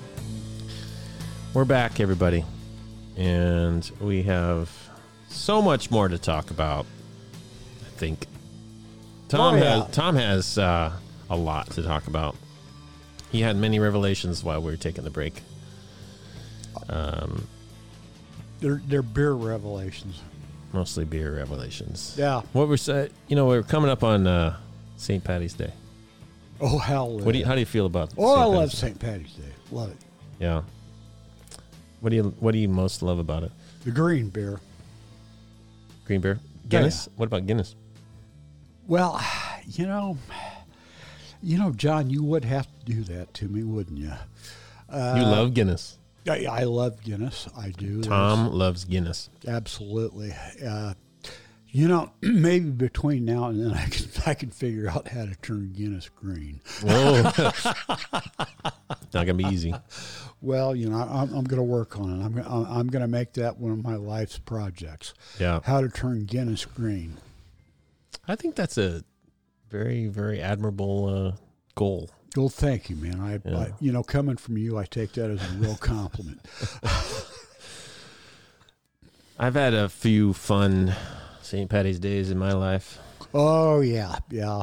We're back, everybody. And we have so much more to talk about, I think. Tom has a lot to talk about. He had many revelations while we were taking the break. They're beer revelations. Mostly beer revelations. Yeah. What we're coming up on St. Patty's Day. Oh, hell. How do you feel about? Oh, St. I love Patty's St. Patty's Day. Love it. Yeah. What do you most love about it? The green beer. Green beer, Guinness. What about Guinness? Well, you know, John, you would have to do that to me, wouldn't you? You love Guinness. I love Guinness. I do. Tom loves Guinness. Absolutely. Maybe between now and then I can figure out how to turn Guinness green. Whoa. Not gonna be easy. Well, I'm going to work on it. I'm going to make that one of my life's projects. Yeah. How to turn Guinness green. I think that's a very, very admirable goal. Well, thank you, man. I coming from you, I take that as a real compliment. I've had a few fun St. Patty's days in my life. Oh yeah.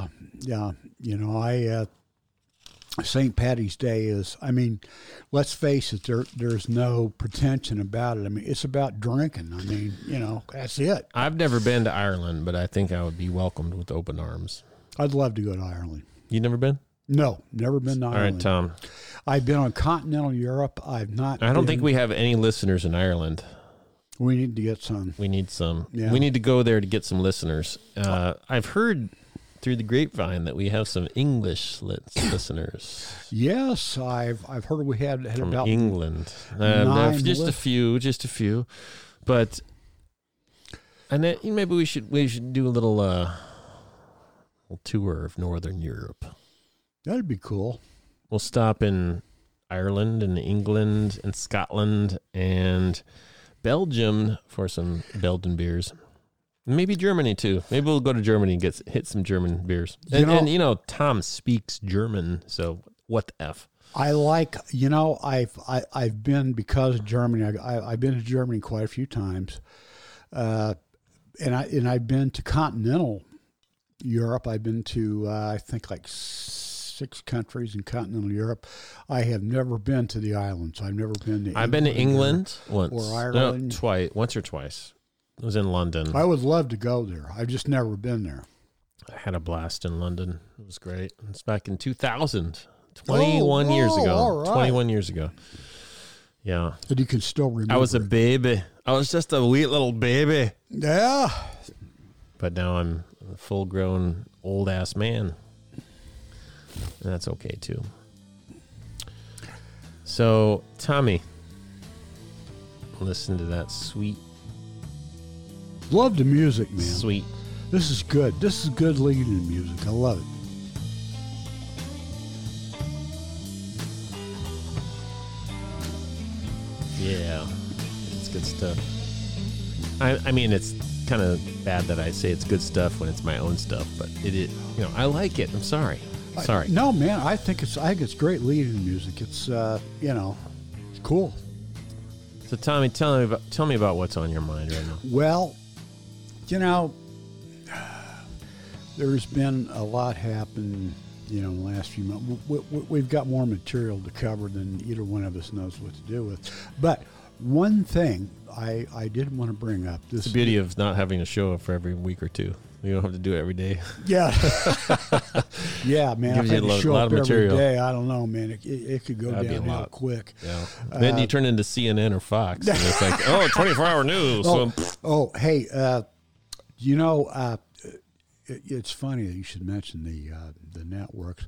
St. Patty's Day is, let's face it, there's no pretension about it. It's about drinking. That's it. I've never been to Ireland, but I think I would be welcomed with open arms. I'd love to go to Ireland. You never been? No, never been to Ireland. All right, Tom. I've been on continental Europe. I've not. I don't think we have any listeners in Ireland. We need to get some. We need some. Yeah. We need to go there to get some listeners. I've heard through the grapevine that we have some English listeners. Yes, I've heard we had from about England. Just a few, but and then, maybe we should do a little tour of Northern Europe. That'd be cool. We'll stop in Ireland and England and Scotland and Belgium for some Belgian beers. Maybe Germany too. Maybe we'll go to Germany and hit some German beers. And Tom speaks German, so what the F? I like, I've been, because of Germany, I've been to Germany quite a few times. And I've been to continental Europe. I've been to, I think, like 6 countries in continental Europe. I have never been to the islands. I've never been to I've been to England once. Or Ireland. No, once or twice. I was in London. I would love to go there. I've just never been there. I had a blast in London. It was great. It's back in 2000. 21 years ago. All right. 21 years ago. Yeah. But you can still remember. I was a baby. I was just a wee little baby. Yeah. But now I'm a full-grown, old-ass man. And that's okay, too. So, Tommy, listen to that sweet. Love the music, man. Sweet. This is good. This is good leading music. I love it. Yeah, it's good stuff. I mean, it's kind of bad that I say it's good stuff when it's my own stuff, but I like it. I'm sorry. No, man, I think it's great leading music. It's it's cool. So, Tommy, tell me about what's on your mind right now. Well, there's been a lot happen, in the last few months. We've got more material to cover than either one of us knows what to do with. But one thing I did want to bring up. It's the beauty of not having a show for every week or two. You don't have to do it every day. Yeah. Yeah, man. Gives if you I a show lot up of material. every day, I don't know, man. It could go downhill quick. Yeah. Then you turn into CNN or Fox. And it's like, 24-hour news. Hey, it's funny that you should mention the networks.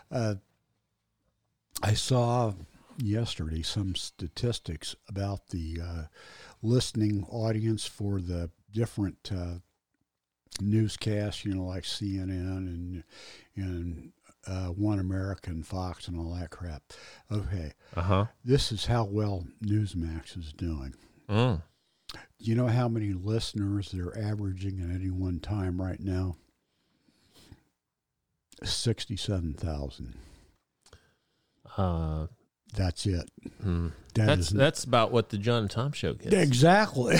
I saw yesterday some statistics about the listening audience for the different newscasts, like CNN and One American, Fox, and all that crap. Okay. This is how well Newsmax is doing. Mm. You know how many listeners they're averaging at any one time right now? 67,000. That's it. That's about what the John and Tom show gets. Exactly.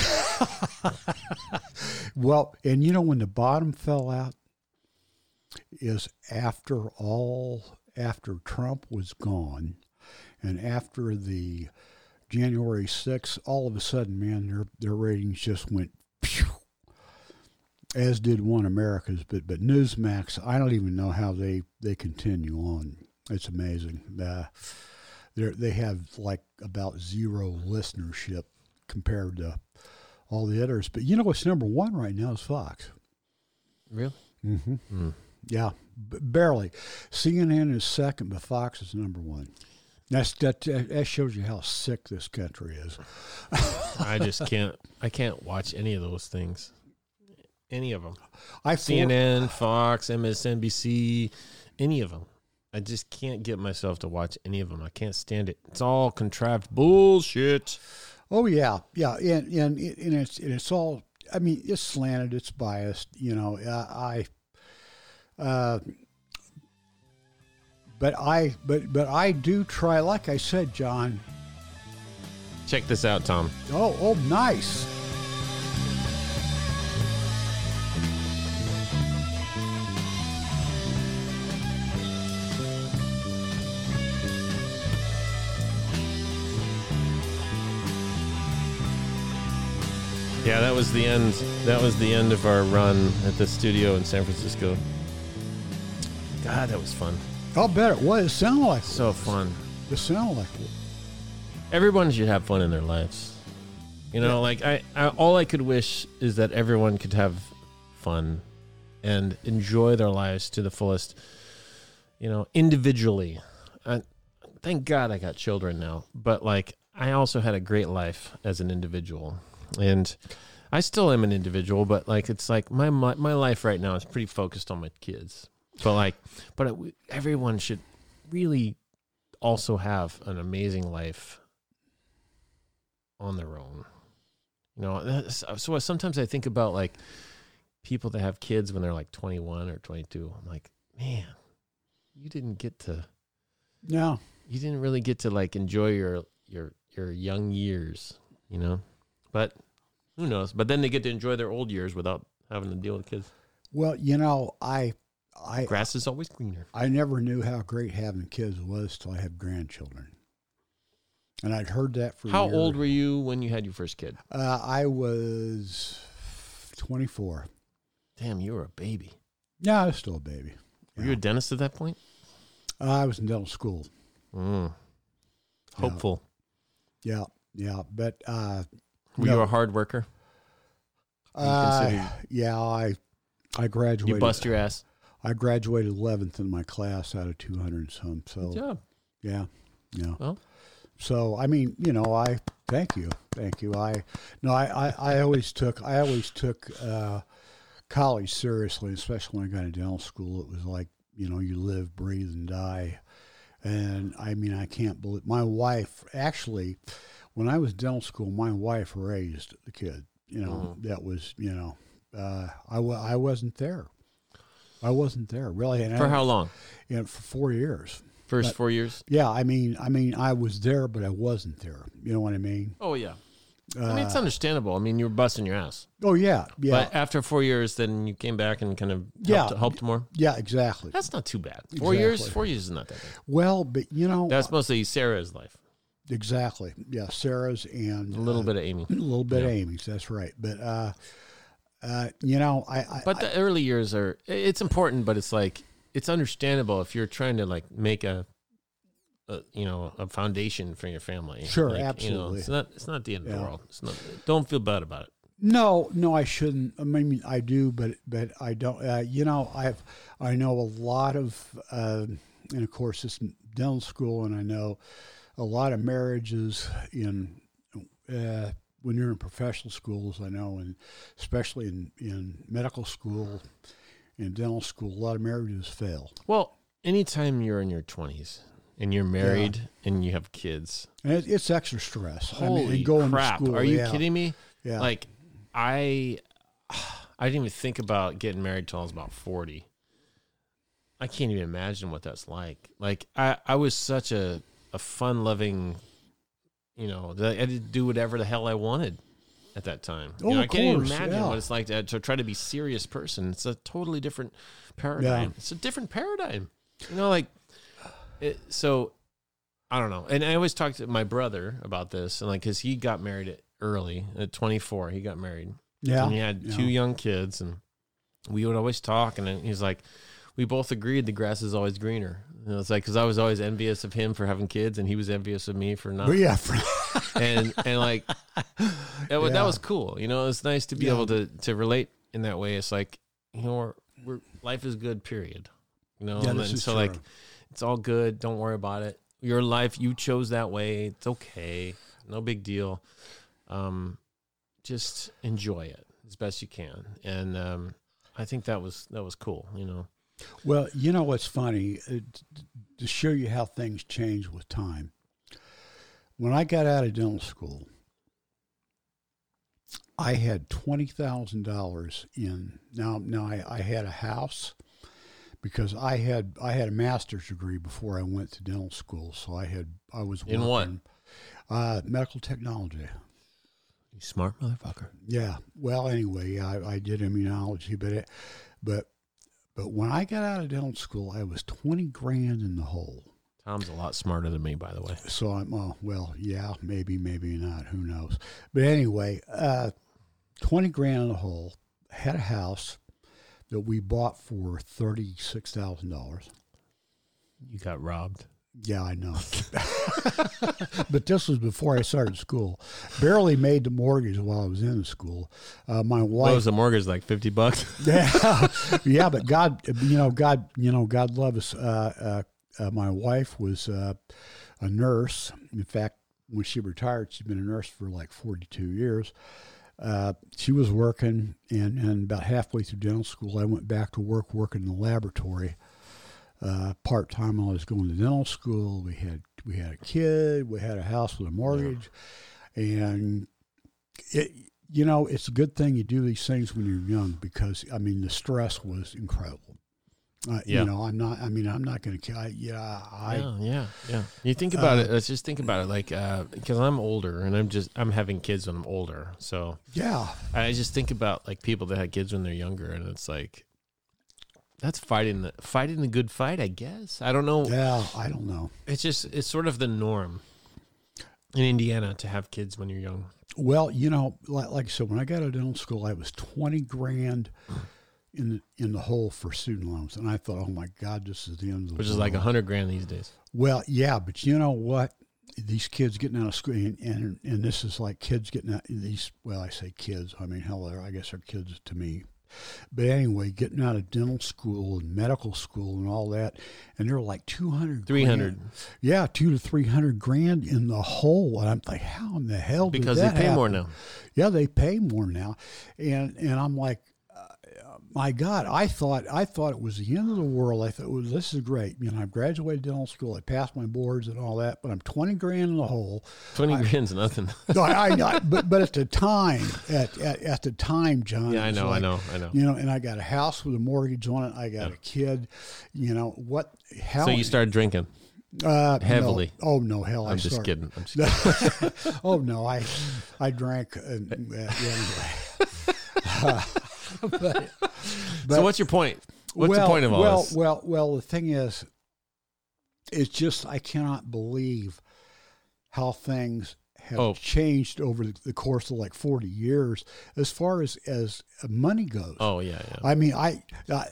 Well, and when the bottom fell out is after Trump was gone and after the January 6th, all of a sudden, man, their ratings just went pew. as did One America's. But Newsmax, I don't even know how they continue on. It's amazing. They have like about zero listenership compared to all the others. But you know what's number one right now is Fox. Really? Mm-hmm. Mm. Yeah, barely. CNN is second, but Fox is number one. That shows you how sick this country is. I just can't. I can't watch any of those things. Any of them. CNN, Fox, MSNBC, any of them. I just can't get myself to watch any of them. I can't stand it. It's all contrived bullshit. Oh yeah, yeah, and it's all. I mean, it's slanted. It's biased. You know, But I do try. Like I said, John. Check this out, Tom. Oh, nice. Yeah, that was the end. That was the end of our run at the studio in San Francisco. God, that was fun. I'll bet it was. It sounded like so fun. It sounded like it. Everyone should have fun in their lives. You know, like I all I could wish is that everyone could have fun and enjoy their lives to the fullest. You know, individually. Thank God I got children now, but like I also had a great life as an individual. And I still am an individual, but like it's like my life right now is pretty focused on my kids. But everyone should really also have an amazing life on their own. You know, so sometimes I think about like people that have kids when they're like 21 or 22. I'm like, man, you didn't get to. No, you didn't really get to like enjoy your young years. You know. But who knows? But then they get to enjoy their old years without having to deal with kids. Well, you know, grass is always greener. I never knew how great having kids was till I had grandchildren, and I'd heard that for How years. old were you when you had your first kid? I was 24. Damn, you were a baby. Yeah, I was still a baby. Were you a dentist at that point? I was in dental school. Hopeful. Yeah, but. Were you a hard worker? Yeah, I graduated. You bust your ass. I graduated 11th in my class out of 200 and some. So good job. Yeah. Well, so I mean, you know, I thank you. I always took college seriously, especially when I got into dental school. It was like, you know, you live, breathe, and die. And I mean, I can't believe my wife actually. When I was in dental school, my wife raised the kid. You know, that was, you know, I wasn't there. I wasn't there really. And for how long? For 4 years. First 4 years. Yeah, I mean, I was there, but I wasn't there. You know what I mean? Oh yeah. I mean, it's understandable. I mean, you were busting your ass. Oh yeah. But after 4 years, then you came back and kind of helped more. Yeah, exactly. That's not too bad. 4 years. 4 years is not that bad. Well, but you know, that's mostly Sarah's life. Exactly. Yeah, Sarah's and a little bit of Amy. A little bit of Amy's. That's right. But you know, But the early years it's important, but it's like it's understandable if you're trying to like make a foundation for your family. Sure, like, absolutely. You know, it's not the end of the world. It's not. Don't feel bad about it. No, I shouldn't. I mean, I do, but I don't. You know, I know a lot of, and of course, it's dental school, and I know a lot of marriages in when you're in professional schools. I know, and especially in medical school, in dental school, a lot of marriages fail. Well, anytime you're in your 20s and you're married and you have kids, and it's extra stress. Holy I mean, going crap! to school, Are you kidding me? Yeah. Like I didn't even think about getting married till I was about 40. I can't even imagine what that's like. Like I was such a fun-loving, you know, I had to do whatever the hell I wanted at that time. Oh, I can't even imagine yeah. what it's like to try to be a serious person. It's a totally different paradigm. Yeah. It's a different paradigm. You know, like, so I don't know. And I always talk to my brother about this, and like, because he got married early at 24. He got married. Yeah. And he had two young kids, and we would always talk, and then he's like, we both agreed the grass is always greener. You know, it's like, because I was always envious of him for having kids, and he was envious of me for not. But yeah, and like that was cool. You know, it's nice to be able to relate in that way. It's like, you know, life is good, period. You know, and so true. Like, it's all good. Don't worry about it. Your life, you chose that way. It's okay. No big deal. Just enjoy it as best you can. And I think that was cool, you know. Well, you know what's funny, to show you how things change with time. When I got out of dental school, I had $20,000 in. Now I had a house because I had a master's degree before I went to dental school, so I was working, in what? Medical technology. You smart motherfucker. Yeah. Well, anyway, I did immunology, but when I got out of dental school, I was $20,000 in the hole. Tom's a lot smarter than me, by the way. So well, yeah, maybe not. Who knows? But anyway, $20,000 in the hole. Had a house that we bought for $36,000. You got robbed. Yeah, I know. But this was before I started school. Barely made the mortgage while I was in school. My wife. What was the mortgage, like $50? Yeah, but God love us. My wife was a nurse. In fact, when she retired, she'd been a nurse for like 42 years. She was working, and about halfway through dental school, I went back to work in the laboratory. Part-time while I was going to dental school. We had a kid, we had a house with a mortgage, and it's a good thing you do these things when you're young, because I mean the stress was incredible. You know, I'm not going to. Yeah. You think about it. Let's just think about it. Like, because I'm older, and I'm having kids when I'm older. So yeah, I just think about like people that had kids when they're younger, and it's like, that's fighting the good fight, I guess. I don't know. Yeah, I don't know. It's sort of the norm in Indiana to have kids when you're young. Well, you know, like I said, when I got out of dental school, I was $20,000 in the hole for student loans, and I thought, oh my God, this is the end of the world. Which is like $100,000 these days. Well, yeah, but you know what? These kids getting out of school, and this is like kids getting out these. Well, I say kids. I mean, hell, I guess they're kids to me. But anyway, getting out of dental school and medical school and all that, and they're like 200, 300, yeah, $200,000 to $300,000 in the hole, and I'm like, how in the hell? Because did that they pay happen? more now. Yeah, they pay more now, and I'm like, my God, I thought it was the end of the world. I thought, well, this is great. You know, I graduated dental school, I passed my boards and all that, but I'm $20,000 in the hole. $20,000's nothing. No, I know, but at the time, at the time, John. Yeah, I know. You know, and I got a house with a mortgage on it. I got a kid. You know what? How? So you started drinking heavily? No. Oh no, hell! I'm just kidding. Oh no, I drank. Anyway. But, so what's your point? What's the point of all this? Well, the thing is, it's just I cannot believe how things have changed over the course of like 40 years as far as money goes. Oh yeah. I mean, I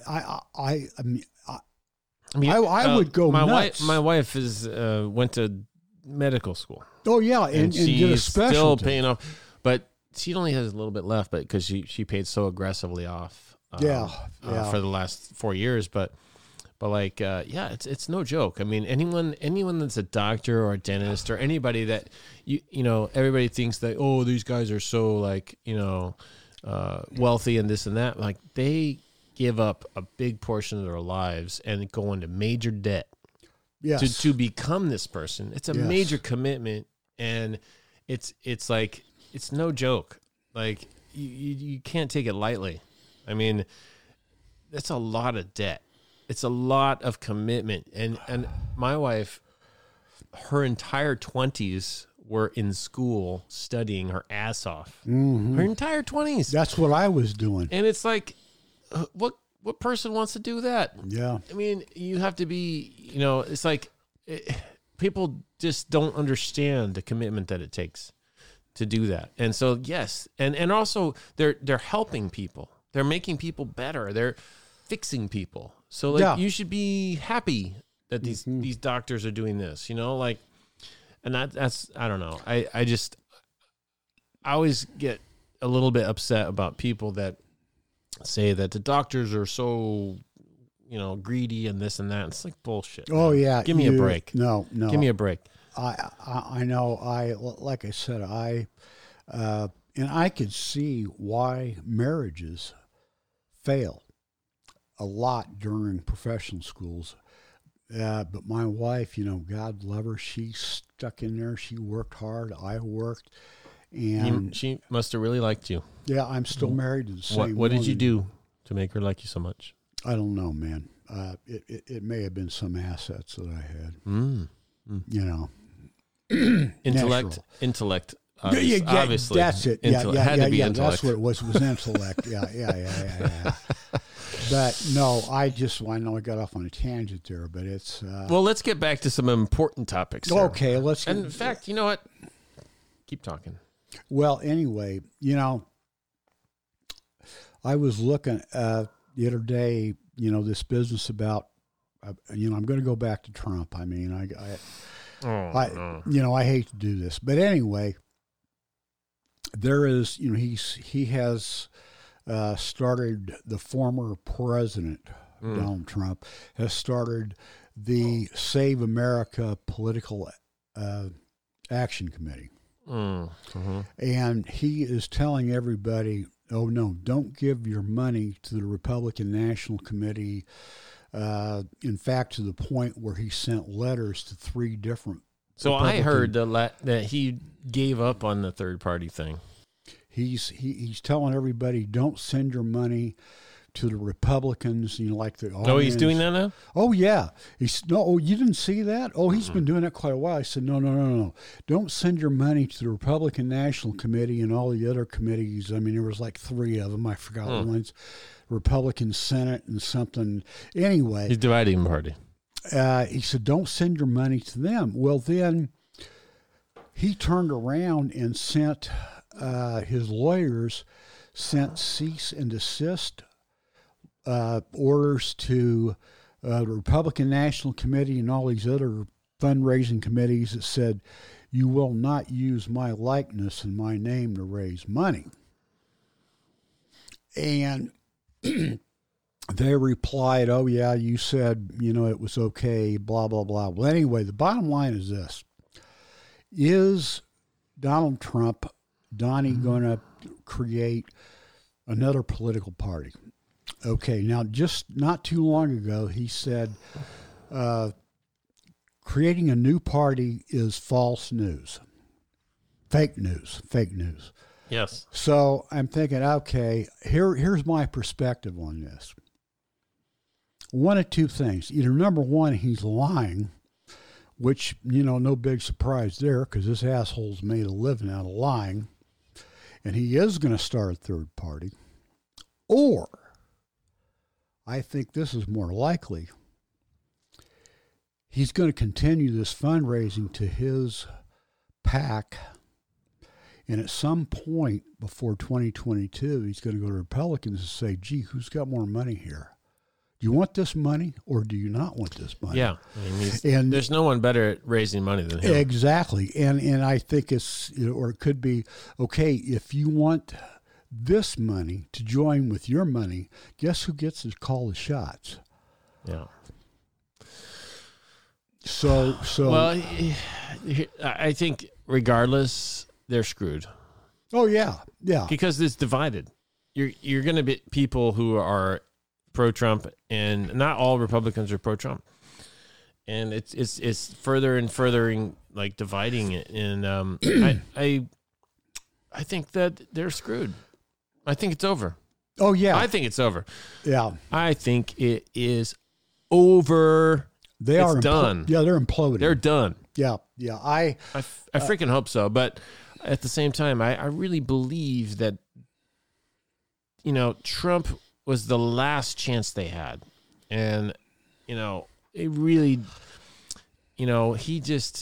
would go nuts. My wife went to medical school. Oh yeah, and did a specialty. Still paying off, but she only has a little bit left, but because she paid so aggressively off, for the last 4 years. But like, it's no joke. I mean, anyone that's a doctor or a dentist or anybody that you know, everybody thinks that, oh, these guys are so like, you know, wealthy and this and that. Like, they give up a big portion of their lives and go into major debt. Yes. To become this person. It's a major commitment, and it's like, it's no joke. Like, you can't take it lightly. I mean, that's a lot of debt. It's a lot of commitment. And my wife, her entire 20s were in school studying her ass off. Mm-hmm. Her entire 20s. That's what I was doing. And it's like, what person wants to do that? Yeah. I mean, you have to be, you know, it's like people just don't understand the commitment that it takes to do that. And so, yes. And also they're helping people. They're making people better. They're fixing people. So like you should be happy that these doctors are doing this, like, and that's I don't know. I always get a little bit upset about people that say that the doctors are so, greedy and this and that. It's like bullshit. Oh yeah. Give me a break. No. Give me a break. I know. Like I said, and I could see why marriages fail a lot during professional schools. But my wife, God love her, she stuck in there. She worked hard. I worked. And she must have really liked you. Yeah, I'm still married to the same What did you woman. do to make her like you so much? I don't know, man. It may have been some assets that I had. Intellect. Yeah, Obviously, that's it. It had to be intellect. That's what it was. It was intellect. Yeah. But no, I know I got off on a tangent there, but it's. Well, let's get back to some important topics. Here. Okay, let's. And in fact, you know what? Keep talking. Well, anyway, I was looking the other day. This business about. I'm going to go back to Trump. I mean, I hate to do this, but anyway, there is, he has started, the former president, Donald Trump, has started the Save America Political Action Committee. And he is telling everybody, oh, no, don't give your money to the Republican National Committee. In fact, to the point where he sent letters to 3 different. So I heard that he gave up on the third party thing. He's telling everybody, don't send your money to the Republicans. Like the. Oh, he's doing that now. Oh yeah. You didn't see that? Oh, he's been doing that quite a while. I said, no. Don't send your money to the Republican National Committee and all the other committees. I mean, there was like 3 of them. I forgot ones. Republican Senate and something. Anyway. He's dividing the party. He said, don't send your money to them. Well, then he turned around and sent his lawyers cease and desist orders to the Republican National Committee and all these other fundraising committees that said, you will not use my likeness and my name to raise money. And they replied, oh, yeah, you said, it was okay, blah, blah, blah. Well, anyway, the bottom line is this. Is Donald Trump, Donnie, going to create another political party? Okay, now just not too long ago, he said creating a new party is false news. Fake news. Yes. So I'm thinking, okay, here's my perspective on this. One of 2 things. Either number one, he's lying, which, no big surprise there because this asshole's made a living out of lying, and he is going to start a third party. Or, I think this is more likely, he's going to continue this fundraising to his PAC. And at some point before 2022, he's going to go to Republicans and say, gee, who's got more money here? Do you want this money or do you not want this money? Yeah. And there's no one better at raising money than him. Exactly. And I think or it could be, okay, if you want this money to join with your money, guess who gets to call the shots? Yeah. So. Well, I think regardless, they're screwed. Oh yeah, because it's divided. You're going to be people who are pro-Trump, and not all Republicans are pro-Trump, and it's further and furthering, like, dividing it. And I think that they're screwed. I think it's over. Oh yeah, I think it's over. Yeah, I think it is over. It's done. Yeah, they're imploding. They're done. Yeah. I freaking hope so, but at the same time, I really believe that, Trump was the last chance they had. And, it really, he just,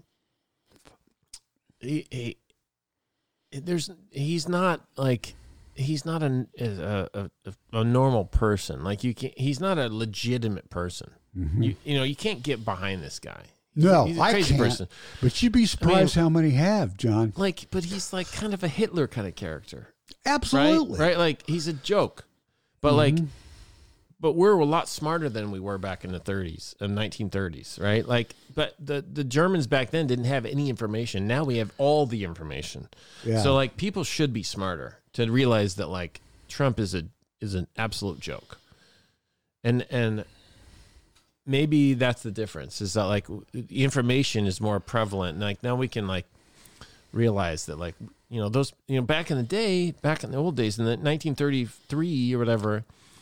he's not like, he's not a normal person. Like he's not a legitimate person. Mm-hmm. You can't get behind this guy. No, he's a I crazy can't. person. But you'd be surprised how many have, John. But he's like kind of a Hitler kind of character. Absolutely. Right? Like he's a joke. But but we're a lot smarter than we were back in the 30s and 1930s, right? Like, but the Germans back then didn't have any information. Now we have all the information. Yeah. So like people should be smarter to realize that like Trump is an absolute joke. And maybe that's the difference, is that like the information is more prevalent. And like now we can like realize that like, those, back in the day, back in the old days, in the 1933 or whatever,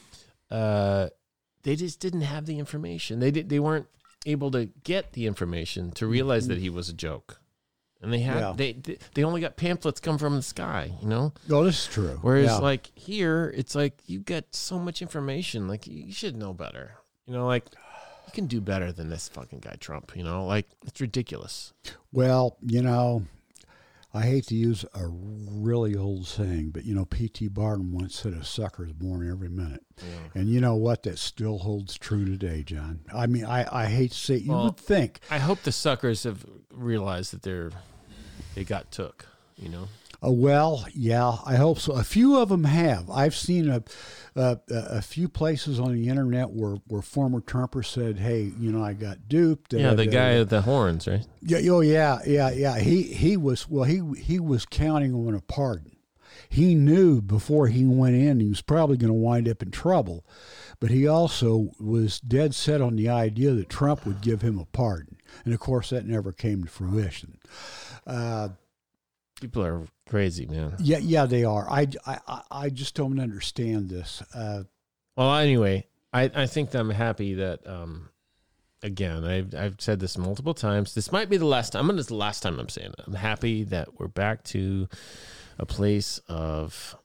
they just didn't have the information. They weren't able to get the information to realize that he was a joke. And they only got pamphlets come from the sky, No, this is true. Whereas like here, it's like you get so much information. Like you should know better. Like you can do better than this fucking guy Trump. Like it's ridiculous. Well, I hate to use a really old saying, but P.T. Barnum once said a sucker is born every minute. Yeah. And you know what? That still holds true today, John. I mean, I hate to say it. You would think. I hope the suckers have realized that they got took, Well, yeah, I hope so. A few of them have. I've seen a few places on the internet where former Trumpers said, "Hey, I got duped." Yeah, the guy with the horns, right? Yeah, yeah. He was counting on a pardon. He knew before he went in he was probably going to wind up in trouble, but he also was dead set on the idea that Trump would give him a pardon, and of course that never came to fruition. People are crazy, man. Yeah, they are. I just don't understand this. Well, anyway, I think that I'm happy that, again, I've said this multiple times. This might be the last time. This is the last time I'm saying it. I'm happy that we're back to a place of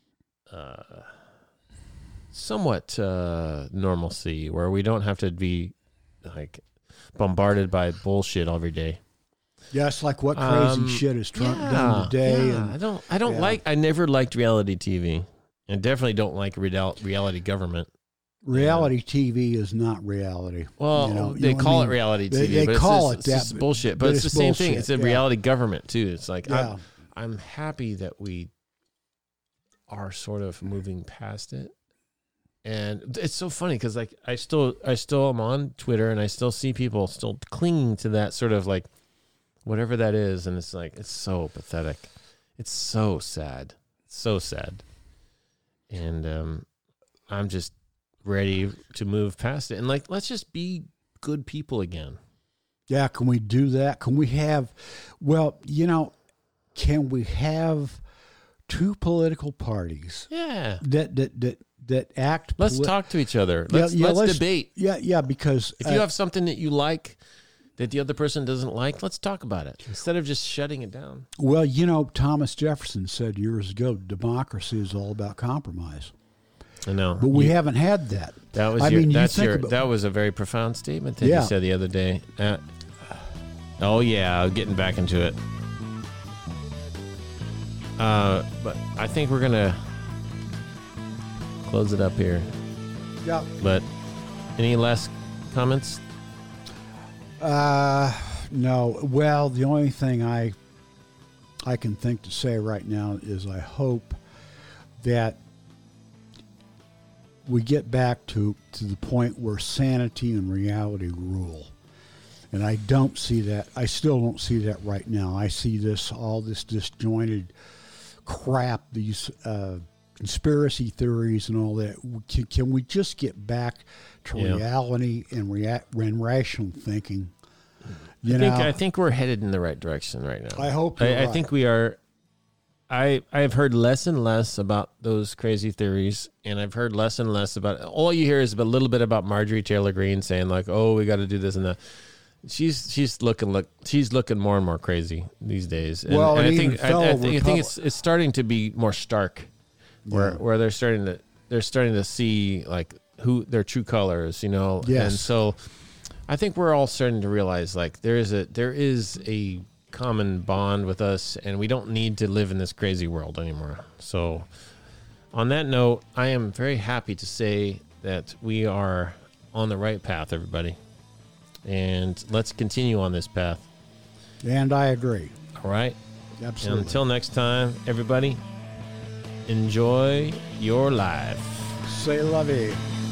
somewhat normalcy, where we don't have to be like bombarded by bullshit every day. Yeah, it's like what crazy shit has Trump done today. Yeah. And, I never liked reality TV. I definitely don't like reality government. Reality TV is not reality. Well, they call it reality TV. They call it that. It's bullshit. But it's the same thing. It's a reality government, too. It's like, I'm happy that we are sort of moving past it. And it's so funny because like I still am on Twitter and I still see people still clinging to that sort of like, whatever that is, and it's like, it's so pathetic. It's so sad. It's so sad. And I'm just ready to move past it. And like, let's just be good people again. Yeah, can we do that? Can we have, can we have two political parties? Yeah. That act. Let's talk to each other. Let's debate. Yeah, because if you have something that you like that the other person doesn't like, let's talk about it instead of just shutting it down. Well, Thomas Jefferson said years ago, democracy is all about compromise. I know. But we haven't had that. That was that was a very profound statement that you said the other day. Getting back into it. But I think we're going to close it up here. Yeah. But any last comments? No. Well, the only thing I can think to say right now is I hope that we get back to the point where sanity and reality rule. And I don't see that. I still don't see that right now. I see all this disjointed crap, these conspiracy theories and all that. Can we just get back to reality and rational thinking? I think we're headed in the right direction right now. I hope I think we are. I've heard less and less about those crazy theories, and I've heard less and less about. All you hear is a little bit about Marjorie Taylor Greene saying like, "Oh, we got to do this and that." She's looking more and more crazy these days. And, well, and I think it's starting to be more stark, where they're starting to see like who their true colors, Yes. And so I think we're all starting to realize like there is a common bond with us, and we don't need to live in this crazy world anymore. So On that note, I am very happy to say that we are on the right path, everybody. And let's continue on this path. And I agree. All right? Absolutely. And until next time, everybody, enjoy your life. C'est la vie.